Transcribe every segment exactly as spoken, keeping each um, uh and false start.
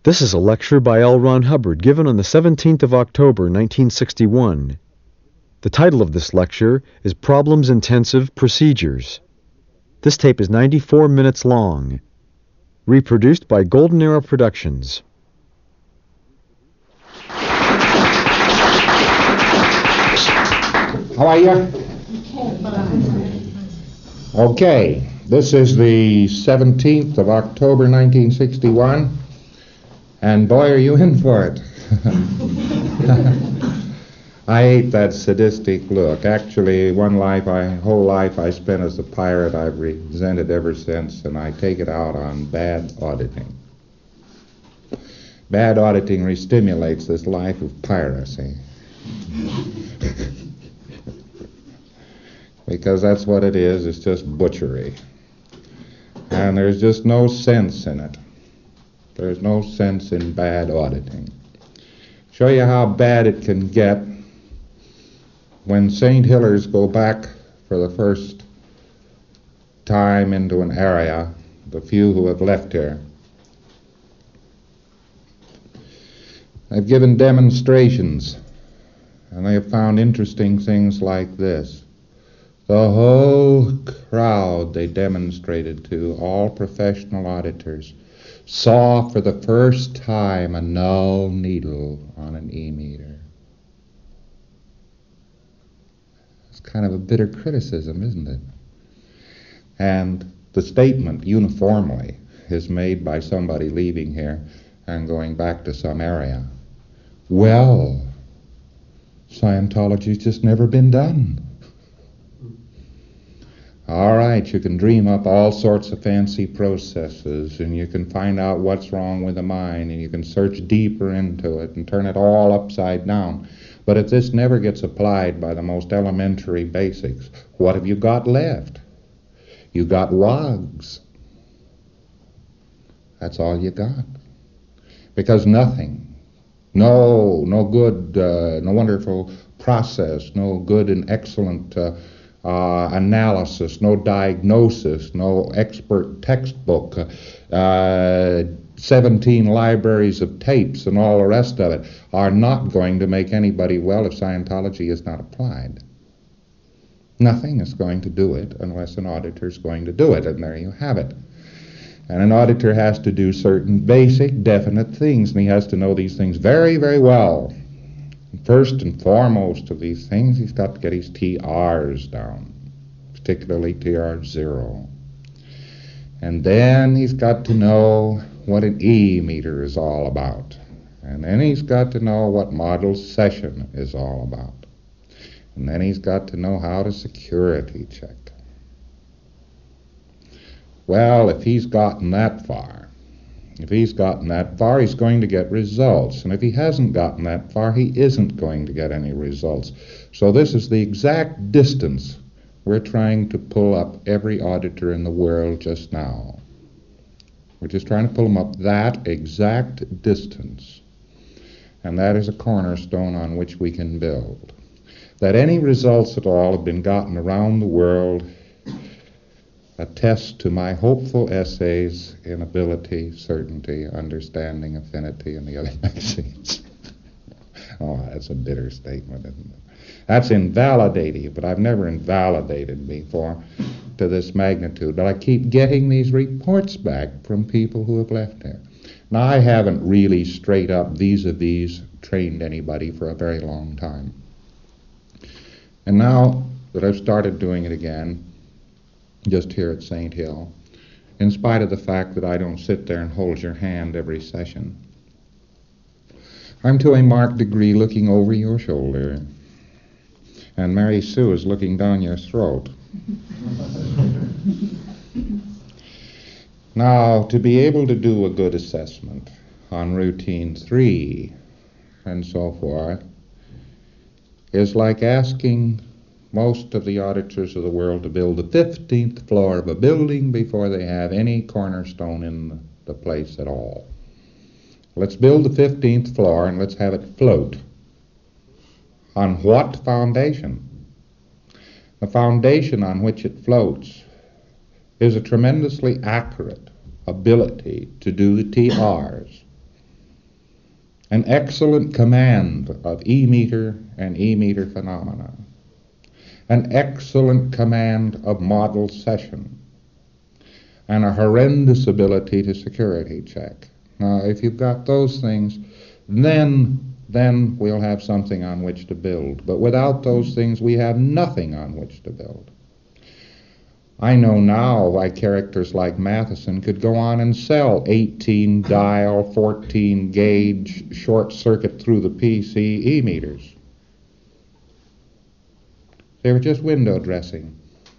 This is a lecture by L. Ron Hubbard given on the seventeenth of October, nineteen sixty-one. The title of this lecture is Problems Intensive Procedures. This tape is ninety-four minutes long. Reproduced by Golden Arrow Productions. How are you? Okay, this is the seventeenth of October, nineteen sixty-one, and boy, are you in for it. I hate that sadistic look. Actually, one life, I whole life I spent as a pirate, I've resented ever since, and I take it out on bad auditing. Bad auditing re-stimulates this life of piracy. Because that's what it is, it's just butchery. And there's just no sense in it. There's no sense in bad auditing. Show you how bad it can get when Saint Hillers go back for the first time into an area, the few who have left here. They've given demonstrations, and they have found interesting things like this. The whole crowd they demonstrated to, all professional auditors, saw for the first time a null needle on an E-meter. It's kind of a bitter criticism, isn't it? And the statement uniformly is made by somebody leaving here and going back to some area. Well, Scientology's just never been done. All right, you can dream up all sorts of fancy processes, and you can find out what's wrong with the mind, and you can search deeper into it and turn it all upside down. But if this never gets applied by the most elementary basics, what have you got left? You got wogs. That's all you got. Because nothing, no, no good, uh, no wonderful process, no good and excellent uh, Uh, analysis, no diagnosis, no expert textbook, uh, seventeen libraries of tapes and all the rest of it are not going to make anybody well if Scientology is not applied. Nothing is going to do it unless an auditor is going to do it, and there you have it. And an auditor has to do certain basic, definite things, and he has to know these things very, very well. First and foremost of these things, he's got to get his T Rs down, particularly T R zero. And then he's got to know what an E-meter is all about. And then he's got to know what model session is all about. And then he's got to know how to security check. Well, if he's gotten that far, If he's gotten that far, he's going to get results. And if he hasn't gotten that far, he isn't going to get any results. So this is the exact distance we're trying to pull up every auditor in the world just now. We're just trying to pull them up that exact distance. And that is a cornerstone on which we can build. That any results at all have been gotten around the world attest to my hopeful essays in ability, certainty, understanding, affinity, and the other magazines. Oh, that's a bitter statement, isn't it? That's invalidating, but I've never invalidated before to this magnitude. But I keep getting these reports back from people who have left here. Now, I haven't really straight up vis-a-vis trained anybody for a very long time. And now that I've started doing it again, just here at Saint Hill, in spite of the fact that I don't sit there and hold your hand every session, I'm to a marked degree looking over your shoulder, and Mary Sue is looking down your throat. Now, to be able to do a good assessment on routine three and so forth is like asking most of the auditors of the world to build the fifteenth floor of a building before they have any cornerstone in the place at all. Let's build the fifteenth floor and let's have it float. On what foundation? The foundation on which it floats is a tremendously accurate ability to do the T Rs. an excellent command of E-meter and E-meter phenomena, an excellent command of model session, and a horrendous ability to security check. Now, if you've got those things, then, then we'll have something on which to build. But without those things, we have nothing on which to build. I know now why characters like Matheson could go on and sell eighteen dial, fourteen gauge, short circuit through the P C E-meters. They were just window dressing.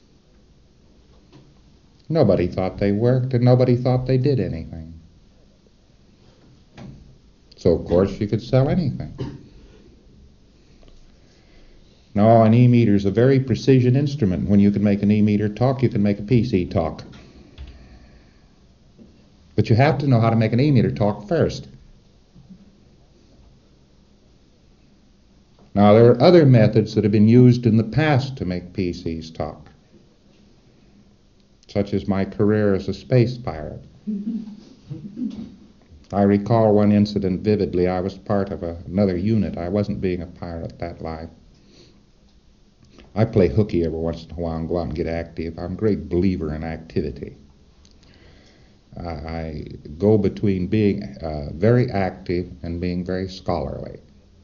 Nobody thought they worked, and nobody thought they did anything. So, of course, you could sell anything. No, an E-meter is a very precision instrument. When you can make an E-meter talk, you can make a P C talk. But you have to know how to make an E-meter talk first. Now, there are other methods that have been used in the past to make P Cs talk, such as my career as a space pirate. I recall one incident vividly. I was part of a, another unit. I wasn't being a pirate that life. I play hooky every once in a while and go out and get active. I'm a great believer in activity. Uh, I go between being uh, very active and being very scholarly.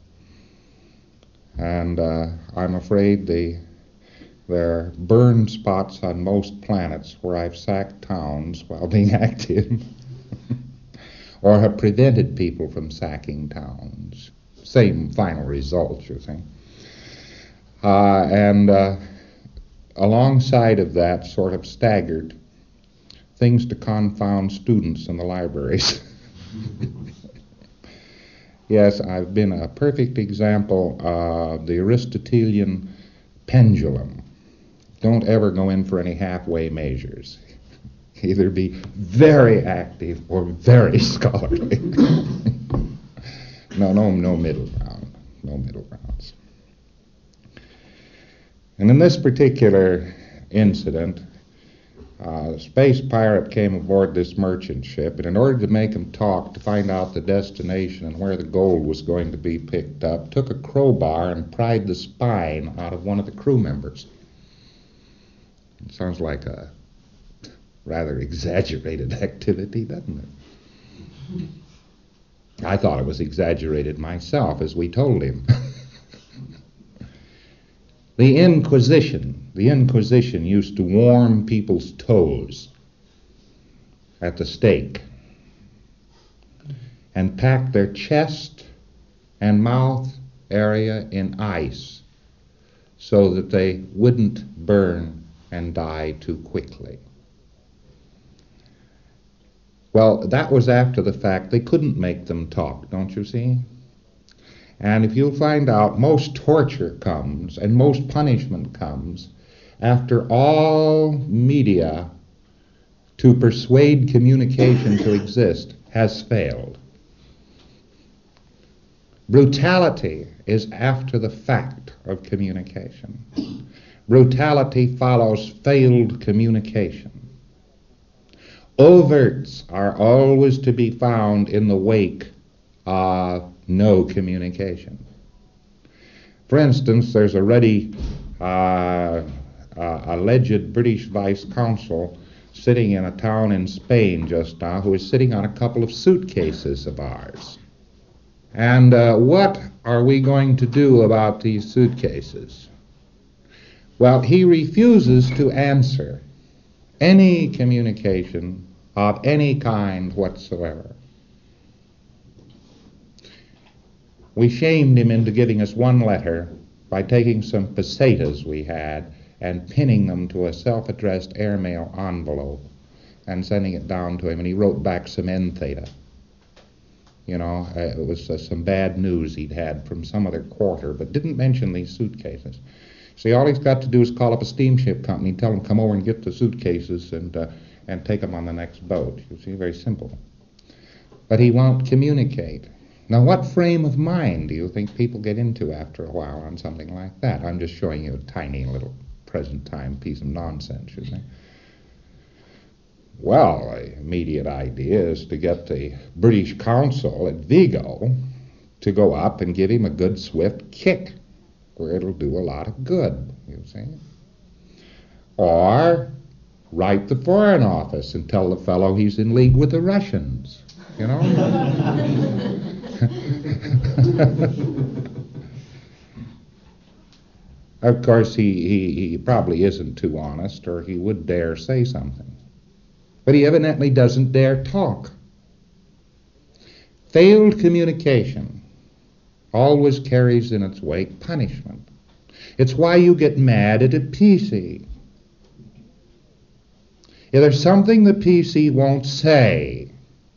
And uh, I'm afraid the, there are burn spots on most planets where I've sacked towns while being active or have prevented people from sacking towns. Same final result, you see. Uh, and uh, alongside of that, sort of staggered, things to confound students in the libraries. Yes, I've been a perfect example of the Aristotelian pendulum. Don't ever go in for any halfway measures. Either be very active or very scholarly. no, no, no middle ground. No middle grounds. And in this particular incident, uh, a space pirate came aboard this merchant ship, and in order to make him talk, to find out the destination and where the gold was going to be picked up, took a crowbar and pried the spine out of one of the crew members. It sounds like a rather exaggerated activity, doesn't it? I thought it was exaggerated myself, as we told him. The Inquisition, the Inquisition used to warm people's toes at the stake and pack their chest and mouth area in ice so that they wouldn't burn and die too quickly. Well, that was after the fact. They couldn't make them talk, don't you see? And if you'll find out, most torture comes and most punishment comes after all media to persuade communication to exist has failed. Brutality is after the fact of communication. Brutality follows failed communication. Overts are always to be found in the wake of no communication. For instance, there's a ready uh, uh, alleged British vice consul sitting in a town in Spain just now who is sitting on a couple of suitcases of ours. And uh, what are we going to do about these suitcases? Well, he refuses to answer any communication of any kind whatsoever. We shamed him into giving us one letter by taking some pesetas we had and pinning them to a self-addressed airmail envelope and sending it down to him, and he wrote back some N theta. You know, uh, it was uh, some bad news he'd had from some other quarter, but didn't mention these suitcases. See, all he's got to do is call up a steamship company and tell them come over and get the suitcases and uh, and take them on the next boat. You see, very simple. But he won't communicate. Now, what frame of mind do you think people get into after a while on something like that? I'm just showing you a tiny little present time piece of nonsense, you see. Well, the immediate idea is to get the British consul at Vigo to go up and give him a good swift kick where it'll do a lot of good, you see. Or write the Foreign Office and tell the fellow he's in league with the Russians, you know. Of course, he, he, he probably isn't too honest, or he would dare say something. But he evidently doesn't dare talk. Failed communication always carries in its wake punishment. It's why you get mad at a P C. If there's something the P C won't say,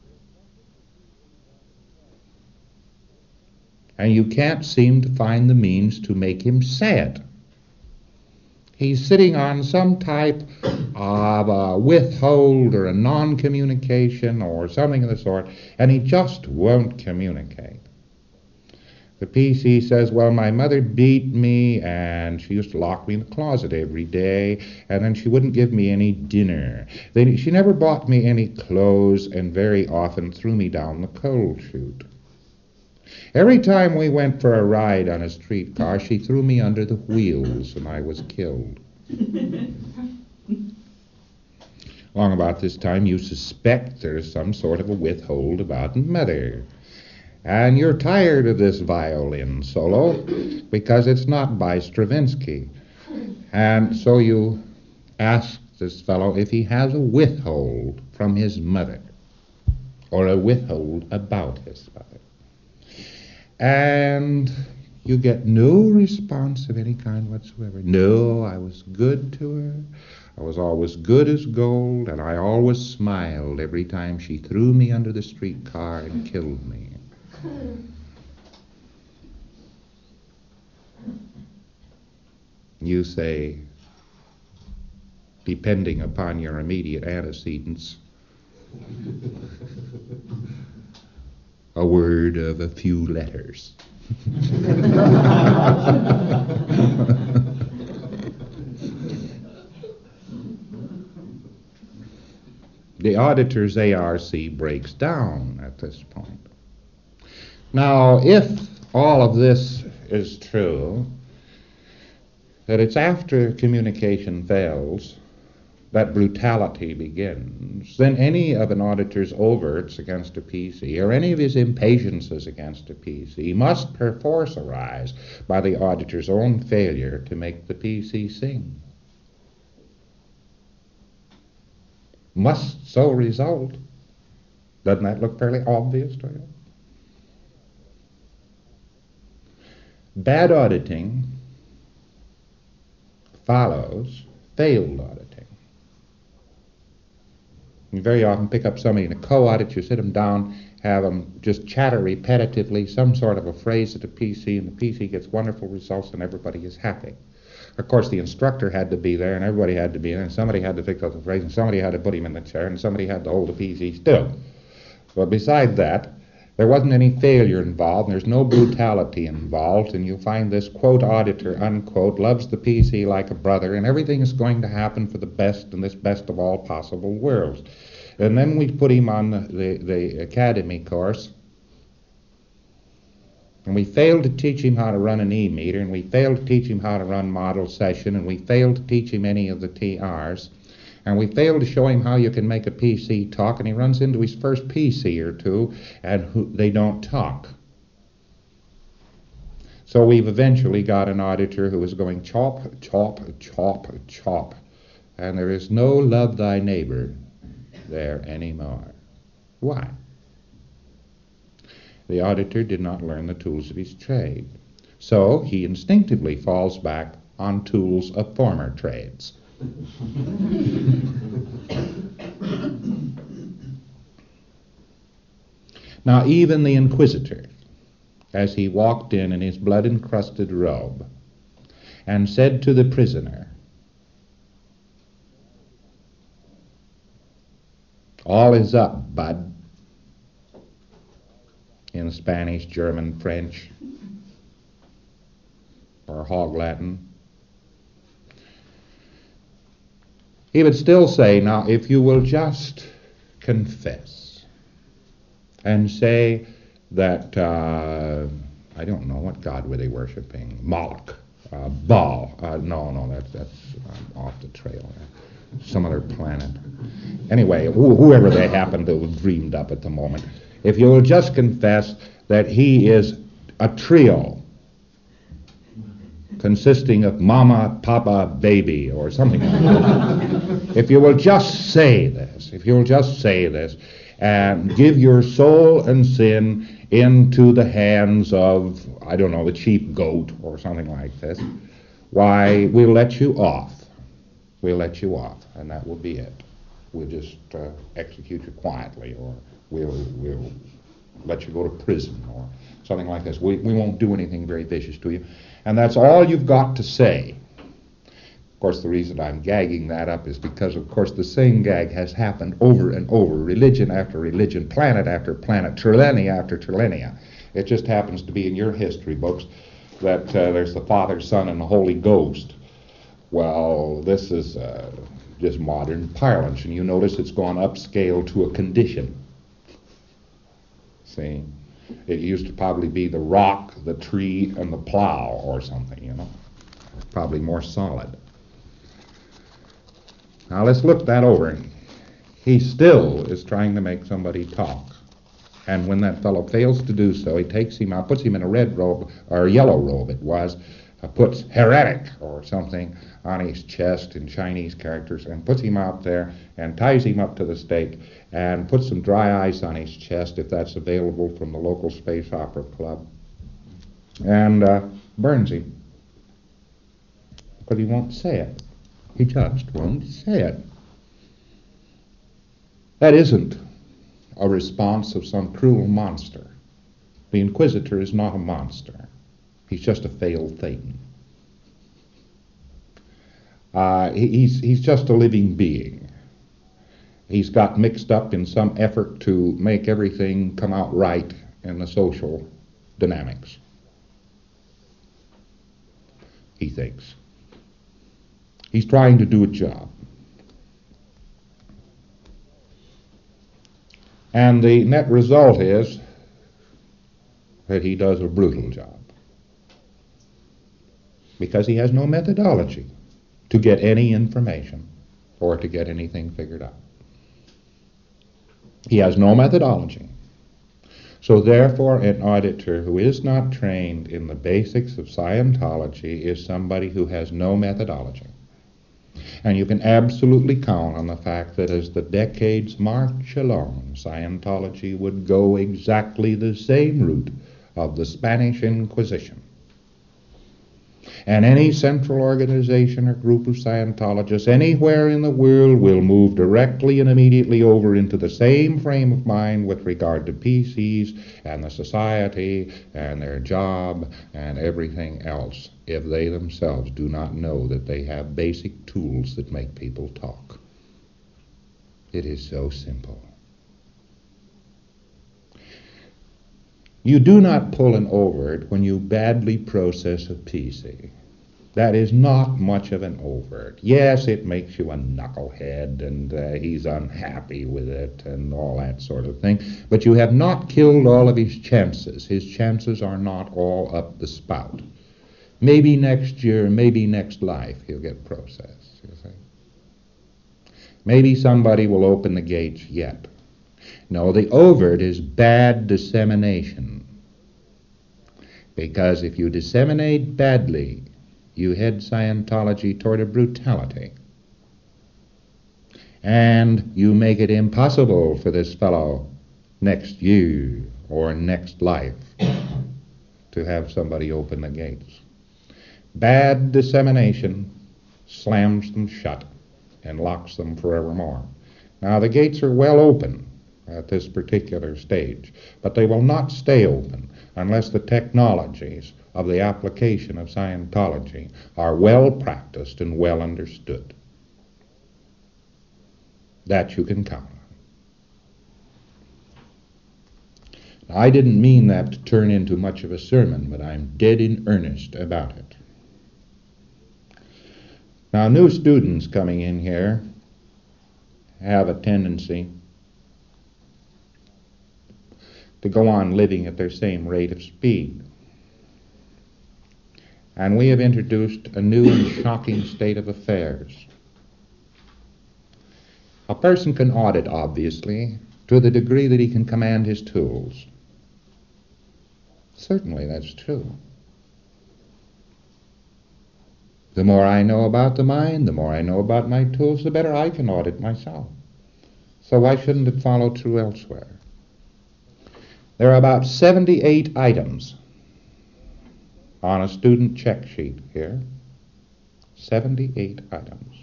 and you can't seem to find the means to make him say it, he's sitting on some type of a withhold or a non-communication or something of the sort, and he just won't communicate. The P C says, well, my mother beat me, and she used to lock me in the closet every day, and then she wouldn't give me any dinner. Then she never bought me any clothes, and very often threw me down the coal chute. Every time we went for a ride on a streetcar, she threw me under the wheels, and I was killed. Long about this time, you suspect there's some sort of a withhold about mother. And you're tired of this violin solo because it's not by Stravinsky. And so you ask this fellow if he has a withhold from his mother, or a withhold about his mother. And you get no response of any kind whatsoever. No, I was good to her. I was always good as gold, and I always smiled every time she threw me under the streetcar and killed me. You say, depending upon your immediate antecedents, a word of a few letters. The auditor's A R C breaks down at this point. Now, if all of this is true, that it's after communication fails that brutality begins, then any of an auditor's overts against a P C, or any of his impatiences against a P C, must perforce arise by the auditor's own failure to make the P C sing. Must so result. Doesn't that look fairly obvious to you? Bad auditing follows failed auditing. You very often pick up somebody in a co-audit, you sit them down, have them just chatter repetitively some sort of a phrase at the P C, and the P C gets wonderful results and everybody is happy. Of course, the instructor had to be there, and everybody had to be there, and somebody had to fix up the phrase, and somebody had to put him in the chair, and somebody had to hold the P C still. But besides that, there wasn't any failure involved, and there's no brutality involved, and you find this, quote, auditor, unquote, loves the P C like a brother, and everything is going to happen for the best in this best of all possible worlds. And then we put him on the, the, the academy course, and we failed to teach him how to run an E-meter, and we failed to teach him how to run model session, and we failed to teach him any of the T Rs. And we failed to show him how you can make a P C talk, and he runs into his first P C or two, and who, they don't talk. So we've eventually got an auditor who is going chop, chop, chop, chop, and there is no love thy neighbor there anymore. Why? The auditor did not learn the tools of his trade. So he instinctively falls back on tools of former trades. Now, even the inquisitor, as he walked in in his blood-encrusted robe and said to the prisoner, "All is up, bud," in Spanish, German, French, or Hog Latin, he would still say, now, if you will just confess and say that, uh, I don't know, what god were they worshiping? Moloch, uh, Baal. Uh, no, no, that's, that's um, off the trail. Some other planet. Anyway, wh- whoever they happen to have dreamed up at the moment, if you will just confess that he is a trio consisting of mama, papa, baby, or something like that. If you will just say this, if you will just say this, and give your soul and sin into the hands of, I don't know, the chief goat or something like this, why, we'll let you off. We'll let you off, and that will be it. We'll just uh, execute you quietly, or we'll, we'll let you go to prison, or something like this. We, we won't do anything very vicious to you. And that's all you've got to say. Of course, the reason I'm gagging that up is because, of course, the same gag has happened over and over, religion after religion, planet after planet, trilenia after trilenia. It just happens to be in your history books that uh, there's the Father, Son, and the Holy Ghost. Well, this is uh, just modern parlance, and you notice it's gone upscale to a condition. See? It used to probably be the rock, the tree, and the plow or something, you know. Probably more solid. Now let's look that over. He still is trying to make somebody talk. And when that fellow fails to do so, he takes him out, puts him in a red robe, or a yellow robe it was, uh, puts heretic or something on his chest in Chinese characters, and puts him out there and ties him up to the stake and puts some dry ice on his chest, if that's available from the local space opera club, and uh, burns him. But he won't say it. He just won't say it. That isn't a response of some cruel monster. The Inquisitor is not a monster. He's just a failed Thetan. Uh, he, he's, he's just a living being. He's got mixed up in some effort to make everything come out right in the social dynamics. He thinks. He's trying to do a job. And the net result is that he does a brutal job. Because he has no methodology to get any information or to get anything figured out. He has no methodology. So therefore, an auditor who is not trained in the basics of Scientology is somebody who has no methodology. And you can absolutely count on the fact that as the decades march along, Scientology would go exactly the same route of the Spanish Inquisition. And any central organization or group of Scientologists anywhere in the world will move directly and immediately over into the same frame of mind with regard to P Cs and the society and their job and everything else, if they themselves do not know that they have basic tools that make people talk. It is so simple. You do not pull an overt when you badly process a P C. That is not much of an overt. Yes, it makes you a knucklehead, and uh, he's unhappy with it, and all that sort of thing. But you have not killed all of his chances. His chances are not all up the spout. Maybe next year, maybe next life, he'll get processed, you see. Maybe somebody will open the gates yet. No, the overt is bad dissemination. Because if you disseminate badly, you head Scientology toward a brutality. And you make it impossible for this fellow next year or next life to have somebody open the gates. Bad dissemination slams them shut and locks them forevermore. Now, the gates are well open at this particular stage, but they will not stay open unless the technologies of the application of Scientology are well practiced and well understood. That you can count on. Now, I didn't mean that to turn into much of a sermon, but I'm dead in earnest about it. Now, new students coming in here have a tendency to go on living at their same rate of speed. And we have introduced a new and shocking state of affairs. A person can audit, obviously, to the degree that he can command his tools. Certainly, that's true. The more I know about the mind, the more I know about my tools, the better I can audit myself. So why shouldn't it follow true elsewhere? There are about seventy-eight items on a student check sheet here. seventy-eight items.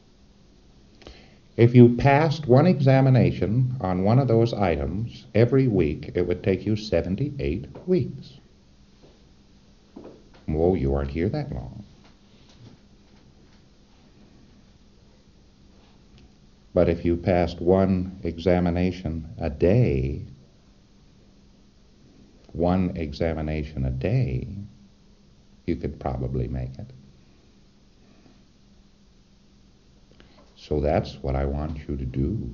If you passed one examination on one of those items every week, it would take you seventy-eight weeks. Whoa, you aren't here that long. But if you passed one examination a day, one examination a day, you could probably make it. So that's what I want you to do.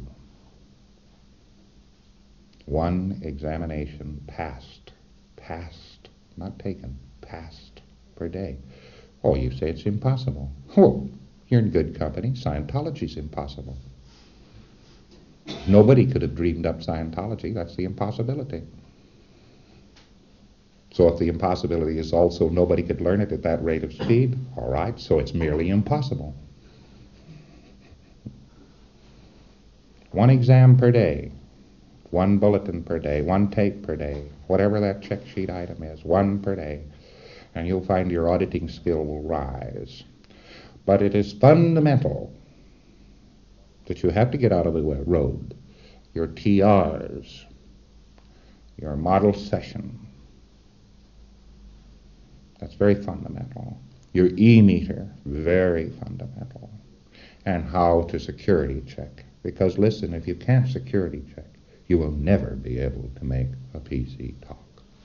One examination passed, passed, not taken, passed per day. Oh, you say it's impossible. Oh, you're in good company. Scientology's impossible. Nobody could have dreamed up Scientology. That's the impossibility. So if the impossibility is also nobody could learn it at that rate of speed, all right, so it's merely impossible. One exam per day, one bulletin per day, one tape per day, whatever that check sheet item is, one per day, and you'll find your auditing skill will rise. But it is fundamental that you have to get out of the road your T Rs, your model session. That's very fundamental. Your E-meter, very fundamental. And how to security check. Because listen, if you can't security check, you will never be able to make a P C talk.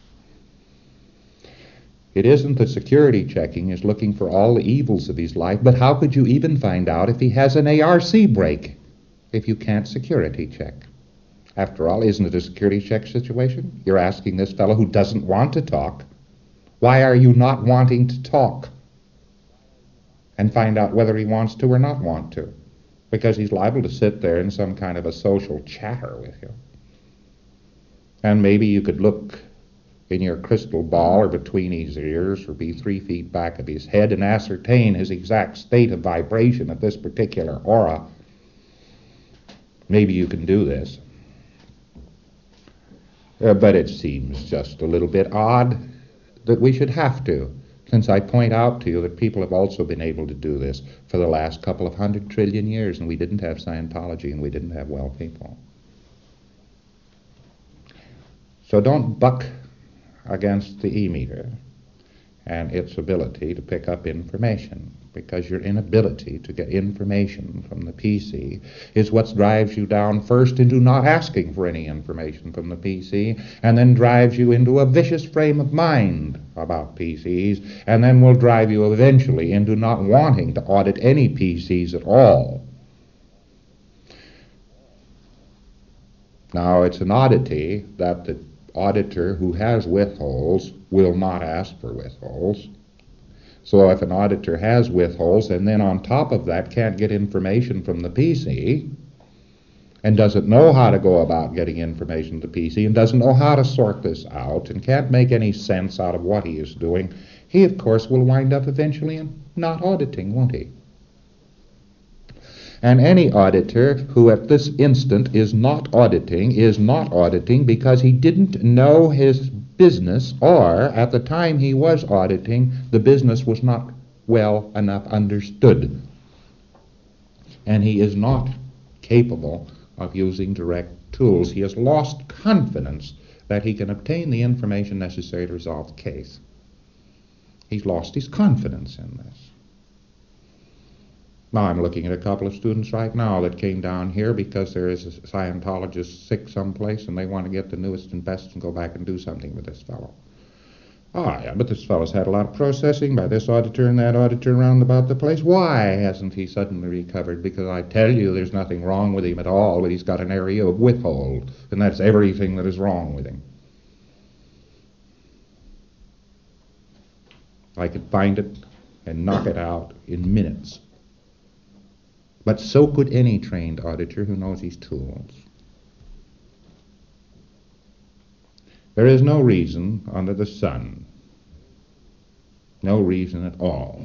It isn't that security checking is looking for all the evils of his life, but how could you even find out if he has an A R C break if you can't security check? After all, isn't it a security check situation? You're asking this fellow who doesn't want to talk, why are you not wanting to talk? And find out whether he wants to or not want to. Because he's liable to sit there in some kind of a social chatter with you. And maybe you could look in your crystal ball or between his ears or be three feet back of his head and ascertain his exact state of vibration at this particular aura. Maybe you can do this. Uh, but it seems just a little bit odd that we should have to, since I point out to you that people have also been able to do this for the last couple of hundred trillion years, and we didn't have Scientology and we didn't have well people. So don't buck against the E-meter and its ability to pick up information, because your inability to get information from the P C is what drives you down first into not asking for any information from the P C, and then drives you into a vicious frame of mind about P Cs, and then will drive you eventually into not wanting to audit any P Cs at all. Now, it's an oddity that the auditor who has withholds will not ask for withholds. So if an auditor has withholds and then on top of that can't get information from the P C and doesn't know how to go about getting information to the P C and doesn't know how to sort this out and can't make any sense out of what he is doing, he of course will wind up eventually in not auditing, won't he? And any auditor who at this instant is not auditing is not auditing because he didn't know his business, or at the time he was auditing, the business was not well enough understood. And he is not capable of using direct tools. He has lost confidence that he can obtain the information necessary to resolve the case. He's lost his confidence in this. Now, I'm looking at a couple of students right now that came down here because there is a Scientologist sick someplace and they want to get the newest and best and go back and do something with this fellow. Ah, yeah, but this fellow's had a lot of processing by this auditor and that auditor around about the place. Why hasn't he suddenly recovered? Because I tell you there's nothing wrong with him at all, but he's got an area of withhold, and that's everything that is wrong with him. I could find it and knock it out in minutes. But so could any trained auditor who knows his tools. There is no reason under the sun, no reason at all,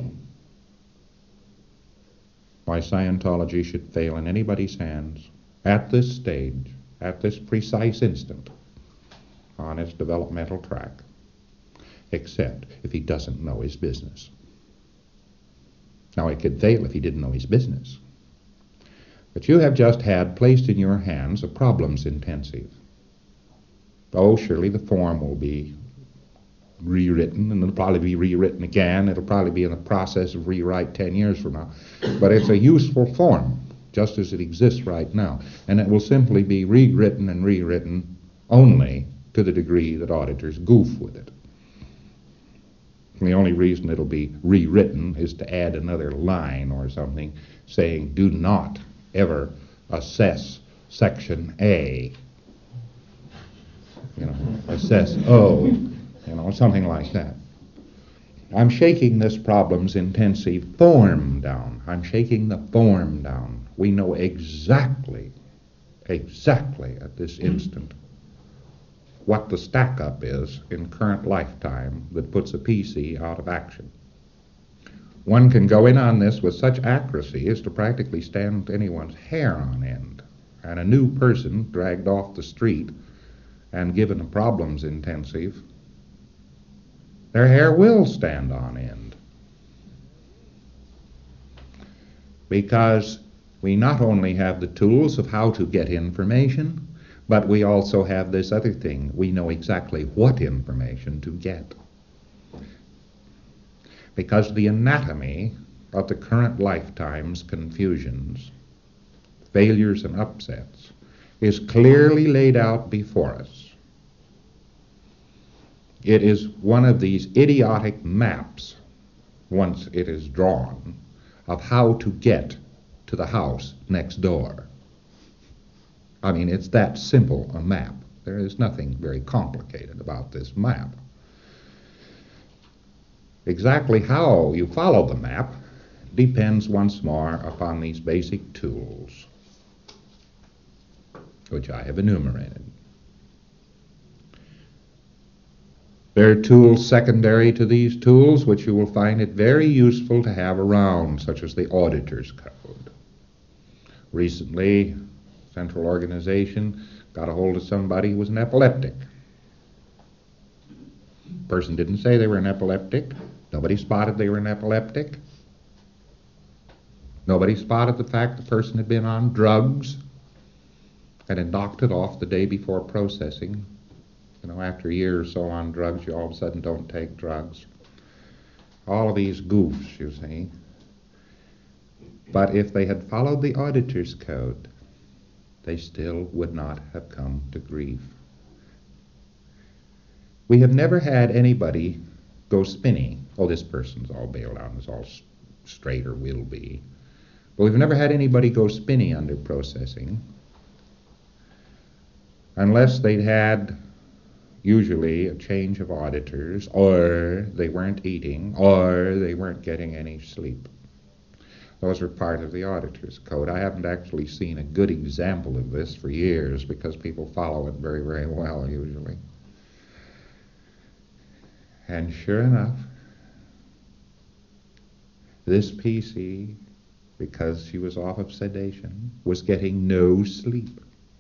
why Scientology should fail in anybody's hands at this stage, at this precise instant, on its developmental track, except if he doesn't know his business. Now, it could fail if he didn't know his business. But you have just had placed in your hands a problems intensive. Oh, surely the form will be rewritten, and it'll probably be rewritten again. It'll probably be in the process of rewrite ten years from now. But it's a useful form, just as it exists right now. And it will simply be rewritten and rewritten only to the degree that auditors goof with it. And the only reason it'll be rewritten is to add another line or something saying, do not ever assess Section A. You know, assess O, you know, something like that. I'm shaking this problems intensive form down. I'm shaking the form down. We know exactly, exactly at this instant what the stack-up is in current lifetime that puts a P C out of action. One can go in on this with such accuracy as to practically stand anyone's hair on end. And a new person dragged off the street and given a problems intensive, their hair will stand on end. Because we not only have the tools of how to get information, but we also have this other thing. We know exactly what information to get. Because the anatomy of the current lifetime's confusions, failures and upsets, is clearly laid out before us. It is one of these idiotic maps, once it is drawn, of how to get to the house next door. I mean, it's that simple a map. There is nothing very complicated about this map. Exactly how you follow the map depends once more upon these basic tools, which I have enumerated. There are tools secondary to these tools which you will find it very useful to have around, such as the Auditor's Code. Recently, Central Organization got a hold of somebody who was an epileptic. Person didn't say they were an epileptic. Nobody spotted they were an epileptic. Nobody spotted the fact the person had been on drugs and had knocked it off the day before processing. You know, after a year or so on drugs, you all of a sudden don't take drugs. All of these goofs, you see. But if they had followed the Auditor's Code, they still would not have come to grief. We have never had anybody go spinning. Oh, this person's all bailed out and is all straight or will be. But we've never had anybody go spinny under processing unless they'd had usually a change of auditors, or they weren't eating, or they weren't getting any sleep. Those are part of the Auditor's Code. I haven't actually seen a good example of this for years because people follow it very, very well usually. And sure enough, this P C, because she was off of sedation, was getting no sleep.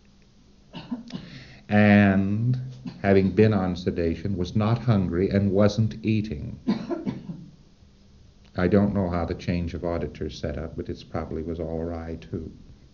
And having been on sedation, was not hungry and wasn't eating. I don't know how the change of auditors set up, but it probably was all awry too.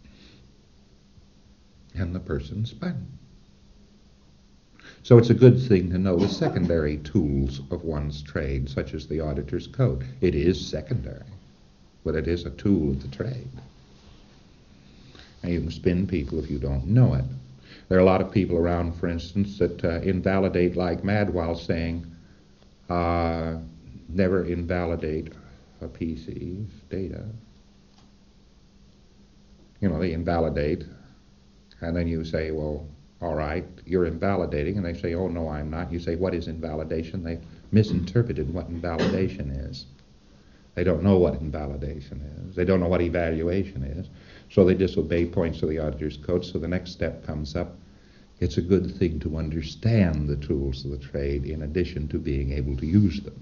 And the person spun. So it's a good thing to know the secondary tools of one's trade, such as the Auditor's Code. It is secondary, but it is a tool of the trade. And you can spin people if you don't know it. There are a lot of people around, for instance, that uh, invalidate like mad while saying, uh, never invalidate a P C's data. You know, they invalidate, and then you say, well, All right, you're invalidating, and they say, oh, no, I'm not. You say, what is invalidation? They misinterpreted what invalidation is. They don't know what invalidation is. They don't know what evaluation is. So they disobey points of the auditor's code. So the next step comes up. It's a good thing to understand the tools of the trade in addition to being able to use them.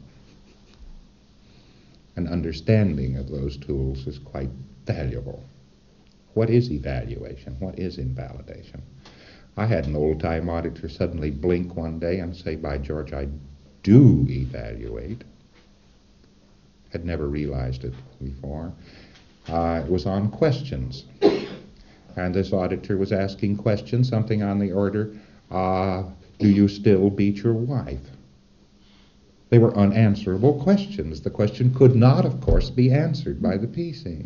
An understanding of those tools is quite valuable. What is evaluation? What is invalidation? I had an old-time auditor suddenly blink one day and say, by George, I do evaluate. Had never realized it before. Uh, it was on questions. And this auditor was asking questions, something on the order, uh, do you still beat your wife? They were unanswerable questions. The question could not, of course, be answered by the P C.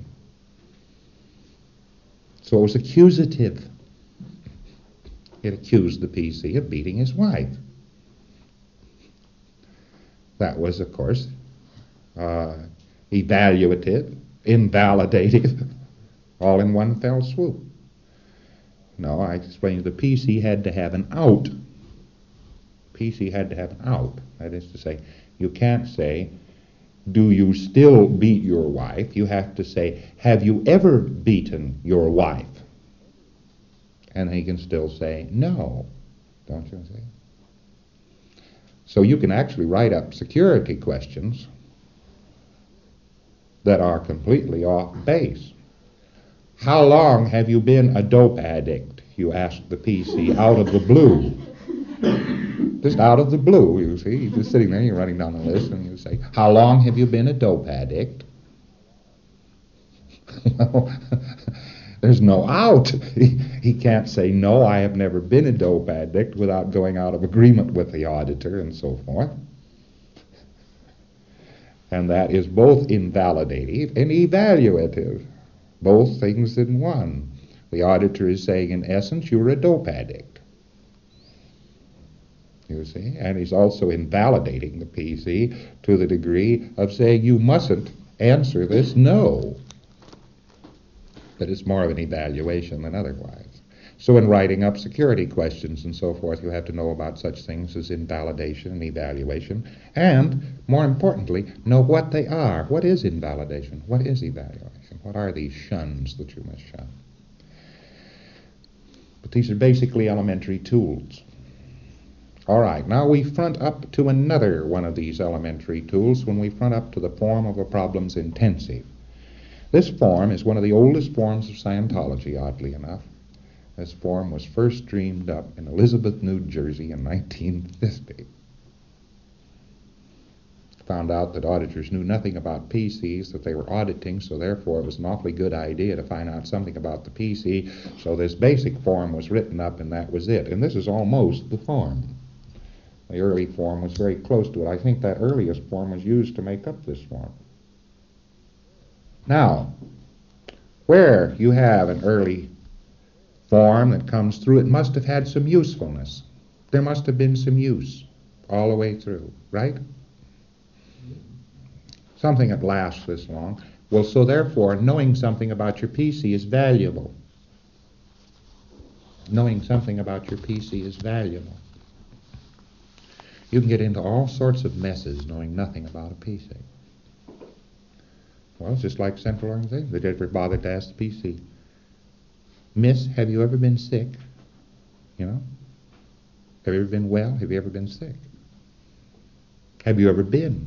So it was accusative. It accused the P C of beating his wife. That was, of course, uh, evaluative, invalidative, all in one fell swoop. No, I explained the P C had to have an out. P C had to have an out. That is to say, you can't say, do you still beat your wife? You have to say, have you ever beaten your wife? And he can still say, no. Don't you see? So you can actually write up security questions that are completely off base. How long have you been a dope addict? You ask the P C out of the blue. Just out of the blue, you see. You're just sitting there, you're running down the list, and you say, how long have you been a dope addict? Well, there's no out. He, he can't say, no, I have never been a dope addict without going out of agreement with the auditor and so forth. And that is both invalidative and evaluative. Both things in one. The auditor is saying, in essence, you're a dope addict. You see? And he's also invalidating the P C to the degree of saying, you mustn't answer this no. But it's more of an evaluation than otherwise. So in writing up security questions and so forth, you have to know about such things as invalidation and evaluation, and, more importantly, know what they are. What is invalidation? What is evaluation? What are these shuns that you must shun? But these are basically elementary tools. All right, now we front up to another one of these elementary tools when we front up to the form of a problem's intensive. This form is one of the oldest forms of Scientology, oddly enough. This form was first dreamed up in Elizabeth, New Jersey in nineteen fifty. Found out that auditors knew nothing about P Cs that they were auditing, so therefore it was an awfully good idea to find out something about the P C. So this basic form was written up, and that was it. And this is almost the form. The early form was very close to it. I think that earliest form was used to make up this form. Now, where you have an early form that comes through, it must have had some usefulness. There must have been some use all the way through, right? Something that lasts this long. Well, so therefore, knowing something about your P C is valuable. Knowing something about your P C is valuable. You can get into all sorts of messes knowing nothing about a P C. Well, it's just like central organization. They never bothered to ask the P C, Miss, have you ever been sick? You know? Have you ever been well? Have you ever been sick? Have you ever been?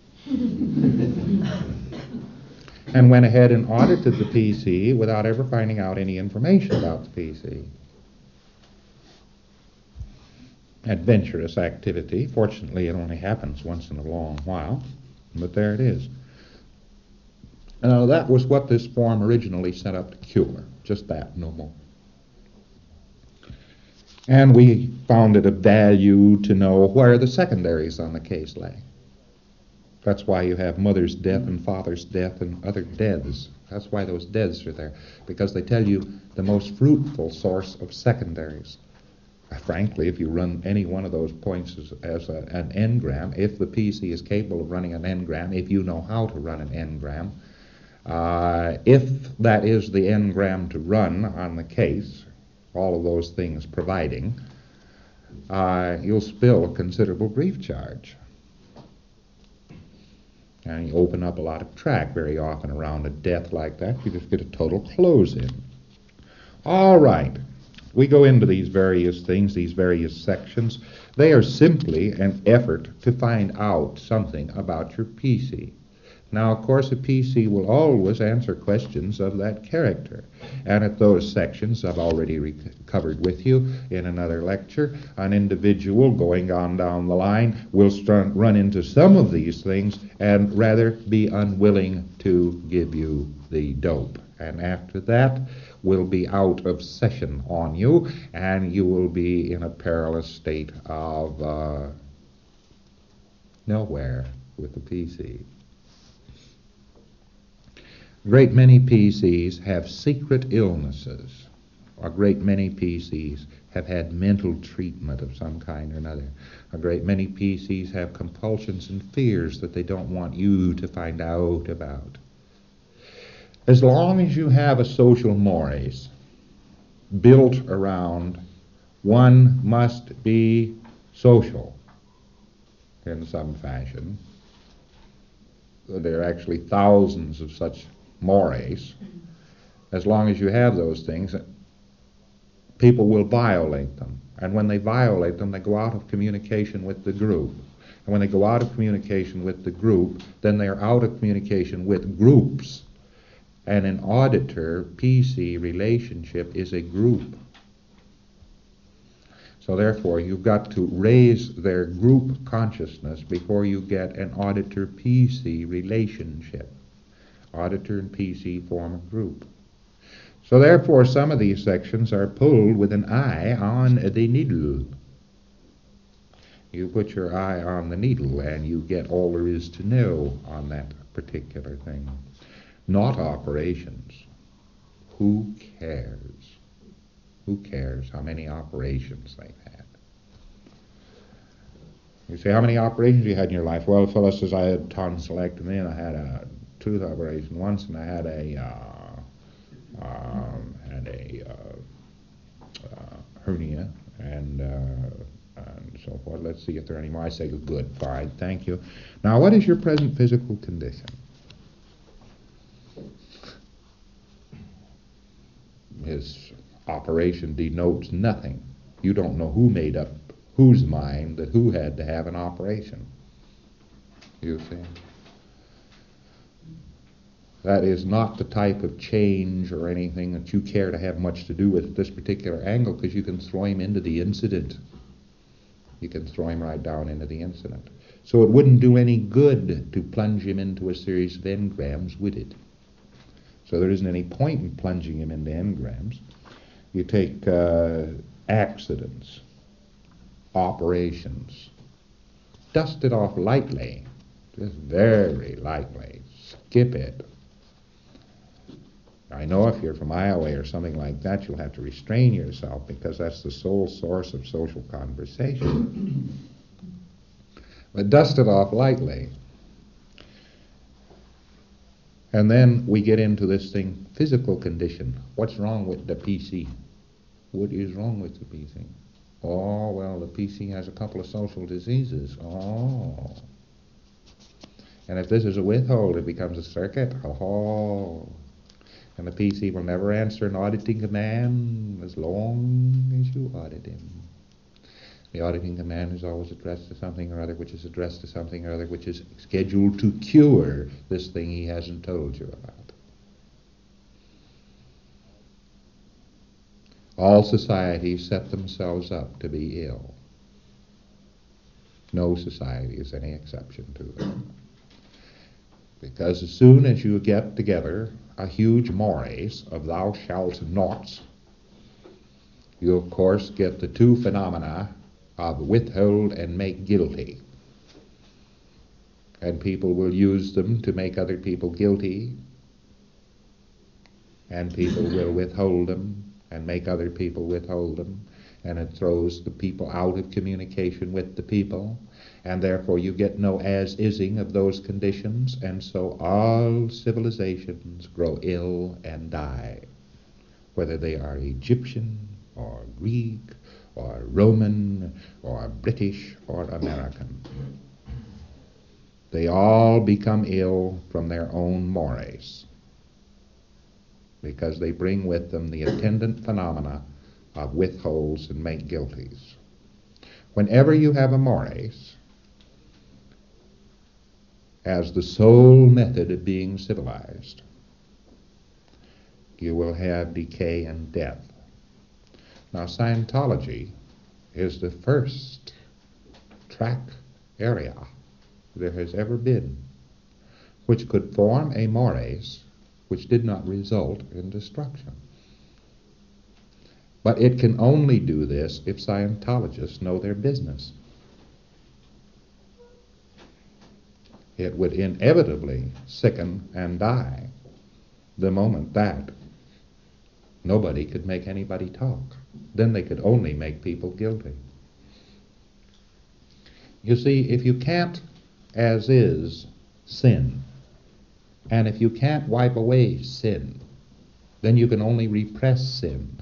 And went ahead and audited the P C without ever finding out any information about the P C. Adventurous activity. Fortunately, it only happens once in a long while, but there it is. Now, that was what this form originally set up to cure. Just that, no more. And we found it of value to know where the secondaries on the case lay. That's why you have mother's death and father's death and other deaths. That's why those deaths are there, because they tell you the most fruitful source of secondaries. Frankly, if you run any one of those points as, as a, an n-gram, if the P C is capable of running an n-gram, if you know how to run an n-gram, uh, if that is the n-gram to run on the case, all of those things providing, uh, you'll spill a considerable grief charge. And you open up a lot of track very often around a death like that. You just get a total close-in. All right. We go into these various things, these various sections. They are simply an effort to find out something about your P C. Now, of course, a P C will always answer questions of that character. And at those sections, I've already re- covered with you in another lecture, an individual going on down the line will start, run into some of these things and rather be unwilling to give you the dope. And after that, will be out of session on you, and you will be in a perilous state of uh, nowhere with the P C. A great many P Cs have secret illnesses. A great many P Cs have had mental treatment of some kind or another. A great many P Cs have compulsions and fears that they don't want you to find out about. As long as you have a social mores built around one must be social in some fashion, there are actually thousands of such mores. As long as you have those things, people will violate them. And when they violate them, they go out of communication with the group. And when they go out of communication with the group, then they are out of communication with groups. And an auditor-P C relationship is a group. So therefore, you've got to raise their group consciousness before you get an auditor-P C relationship. Auditor and P C form a group. So therefore, some of these sections are pulled with an eye on the needle. You put your eye on the needle and you get all there is to know on that particular thing. Not operations. Who cares? Who cares how many operations they've had? You say, how many operations you had in your life? Well, the fellow says, I had tonsillectomy and I had a tooth operation once, and I had a uh, um, had a uh, uh, hernia and, uh, and so forth. Let's see if there are any more. I say, good, fine, thank you. Now, what is your present physical condition? His operation denotes nothing. You don't know who made up whose mind that who had to have an operation. You see? That is not the type of change or anything that you care to have much to do with at this particular angle, because you can throw him into the incident. You can throw him right down into the incident. So it wouldn't do any good to plunge him into a series of engrams, would it? So there isn't any point in plunging him into engrams. You take uh, accidents, operations, dust it off lightly, just very lightly, skip it. I know if you're from Iowa or something like that, you'll have to restrain yourself because that's the sole source of social conversation. But dust it off lightly. And then we get into this thing, physical condition. What's wrong with the P C? What is wrong with the P C? Oh, well, the P C has a couple of social diseases. Oh. And if this is a withhold, it becomes a circuit. Oh. And the P C will never answer an auditing command as long as you audit him. The auditing command is always addressed to something or other, which is addressed to something or other, which is scheduled to cure this thing he hasn't told you about. All societies set themselves up to be ill. No society is any exception to them. Because as soon as you get together a huge mores of thou shalt nots, you of course get the two phenomena of withhold and make guilty. And people will use them to make other people guilty, and people will withhold them and make other people withhold them, and it throws the people out of communication with the people, and therefore you get no as-ising of those conditions, and so all civilizations grow ill and die, whether they are Egyptian or Greek or Roman or British or American. They all become ill from their own mores, because they bring with them the attendant phenomena of withholds and make guilties. Whenever you have a mores as the sole method of being civilized, you will have decay and death. Now, Scientology is the first track area there has ever been which could form a mores which did not result in destruction. But it can only do this if Scientologists know their business. It would inevitably sicken and die the moment that nobody could make anybody talk. Then they could only make people guilty. You see, if you can't, as is, sin, and if you can't wipe away sin, then you can only repress sin.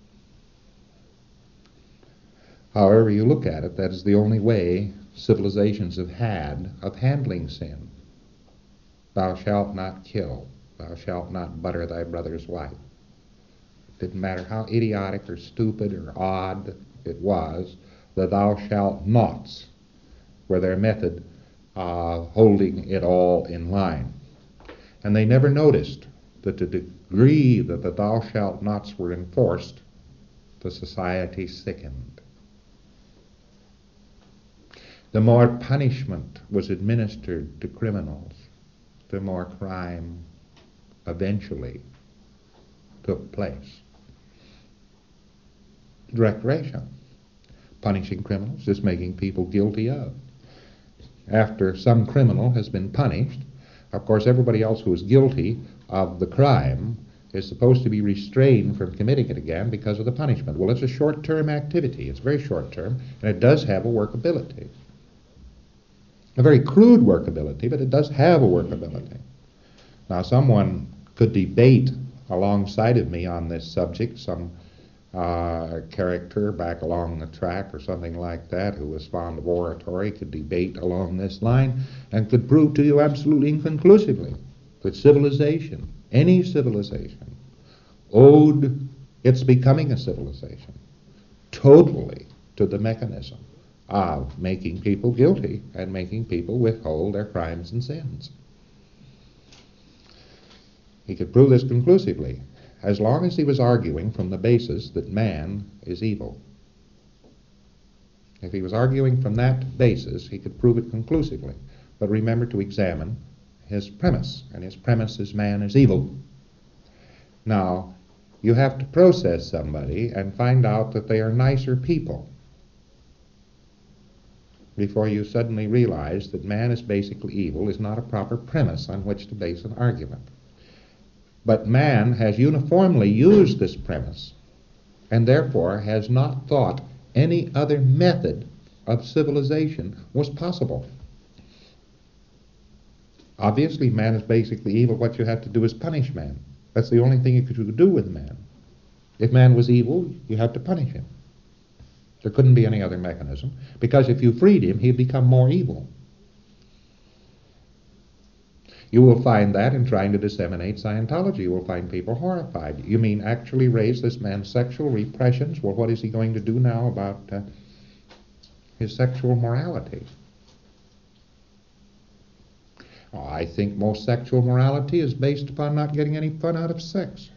However you look at it, that is the only way civilizations have had of handling sin. Thou shalt not kill. Thou shalt not butter thy brother's wife. It didn't matter how idiotic or stupid or odd it was, the thou shalt nots were their method of holding it all in line. And they never noticed that to the degree that the thou shalt nots were enforced, the society sickened. The more punishment was administered to criminals, the more crime eventually took place. Recreation. Punishing criminals is making people guilty of. After some criminal has been punished, of course everybody else who is guilty of the crime is supposed to be restrained from committing it again because of the punishment. Well, it's a short-term activity. It's very short-term, and it does have a workability. A very crude workability, but it does have a workability. Now, someone could debate alongside of me on this subject, some uh, character back along the track or something like that who was fond of oratory could debate along this line and could prove to you absolutely and conclusively that civilization, any civilization, owed its becoming a civilization totally to the mechanism of making people guilty and making people withhold their crimes and sins. He could prove this conclusively as long as he was arguing from the basis that man is evil. If he was arguing from that basis, he could prove it conclusively. But remember to examine his premise, and his premise is man is evil. Now, you have to process somebody and find out that they are nicer people before you suddenly realize that man is basically evil is not a proper premise on which to base an argument. But man has uniformly used this premise and therefore has not thought any other method of civilization was possible. Obviously, man is basically evil. What you have to do is punish man. That's the only thing you could do with man. If man was evil, you have to punish him. There couldn't be any other mechanism, because if you freed him, he'd become more evil. You will find that in trying to disseminate Scientology. You will find people horrified. You mean actually raise this man's sexual repressions? Well, what is he going to do now about uh, his sexual morality? Oh, I think most sexual morality is based upon not getting any fun out of sex.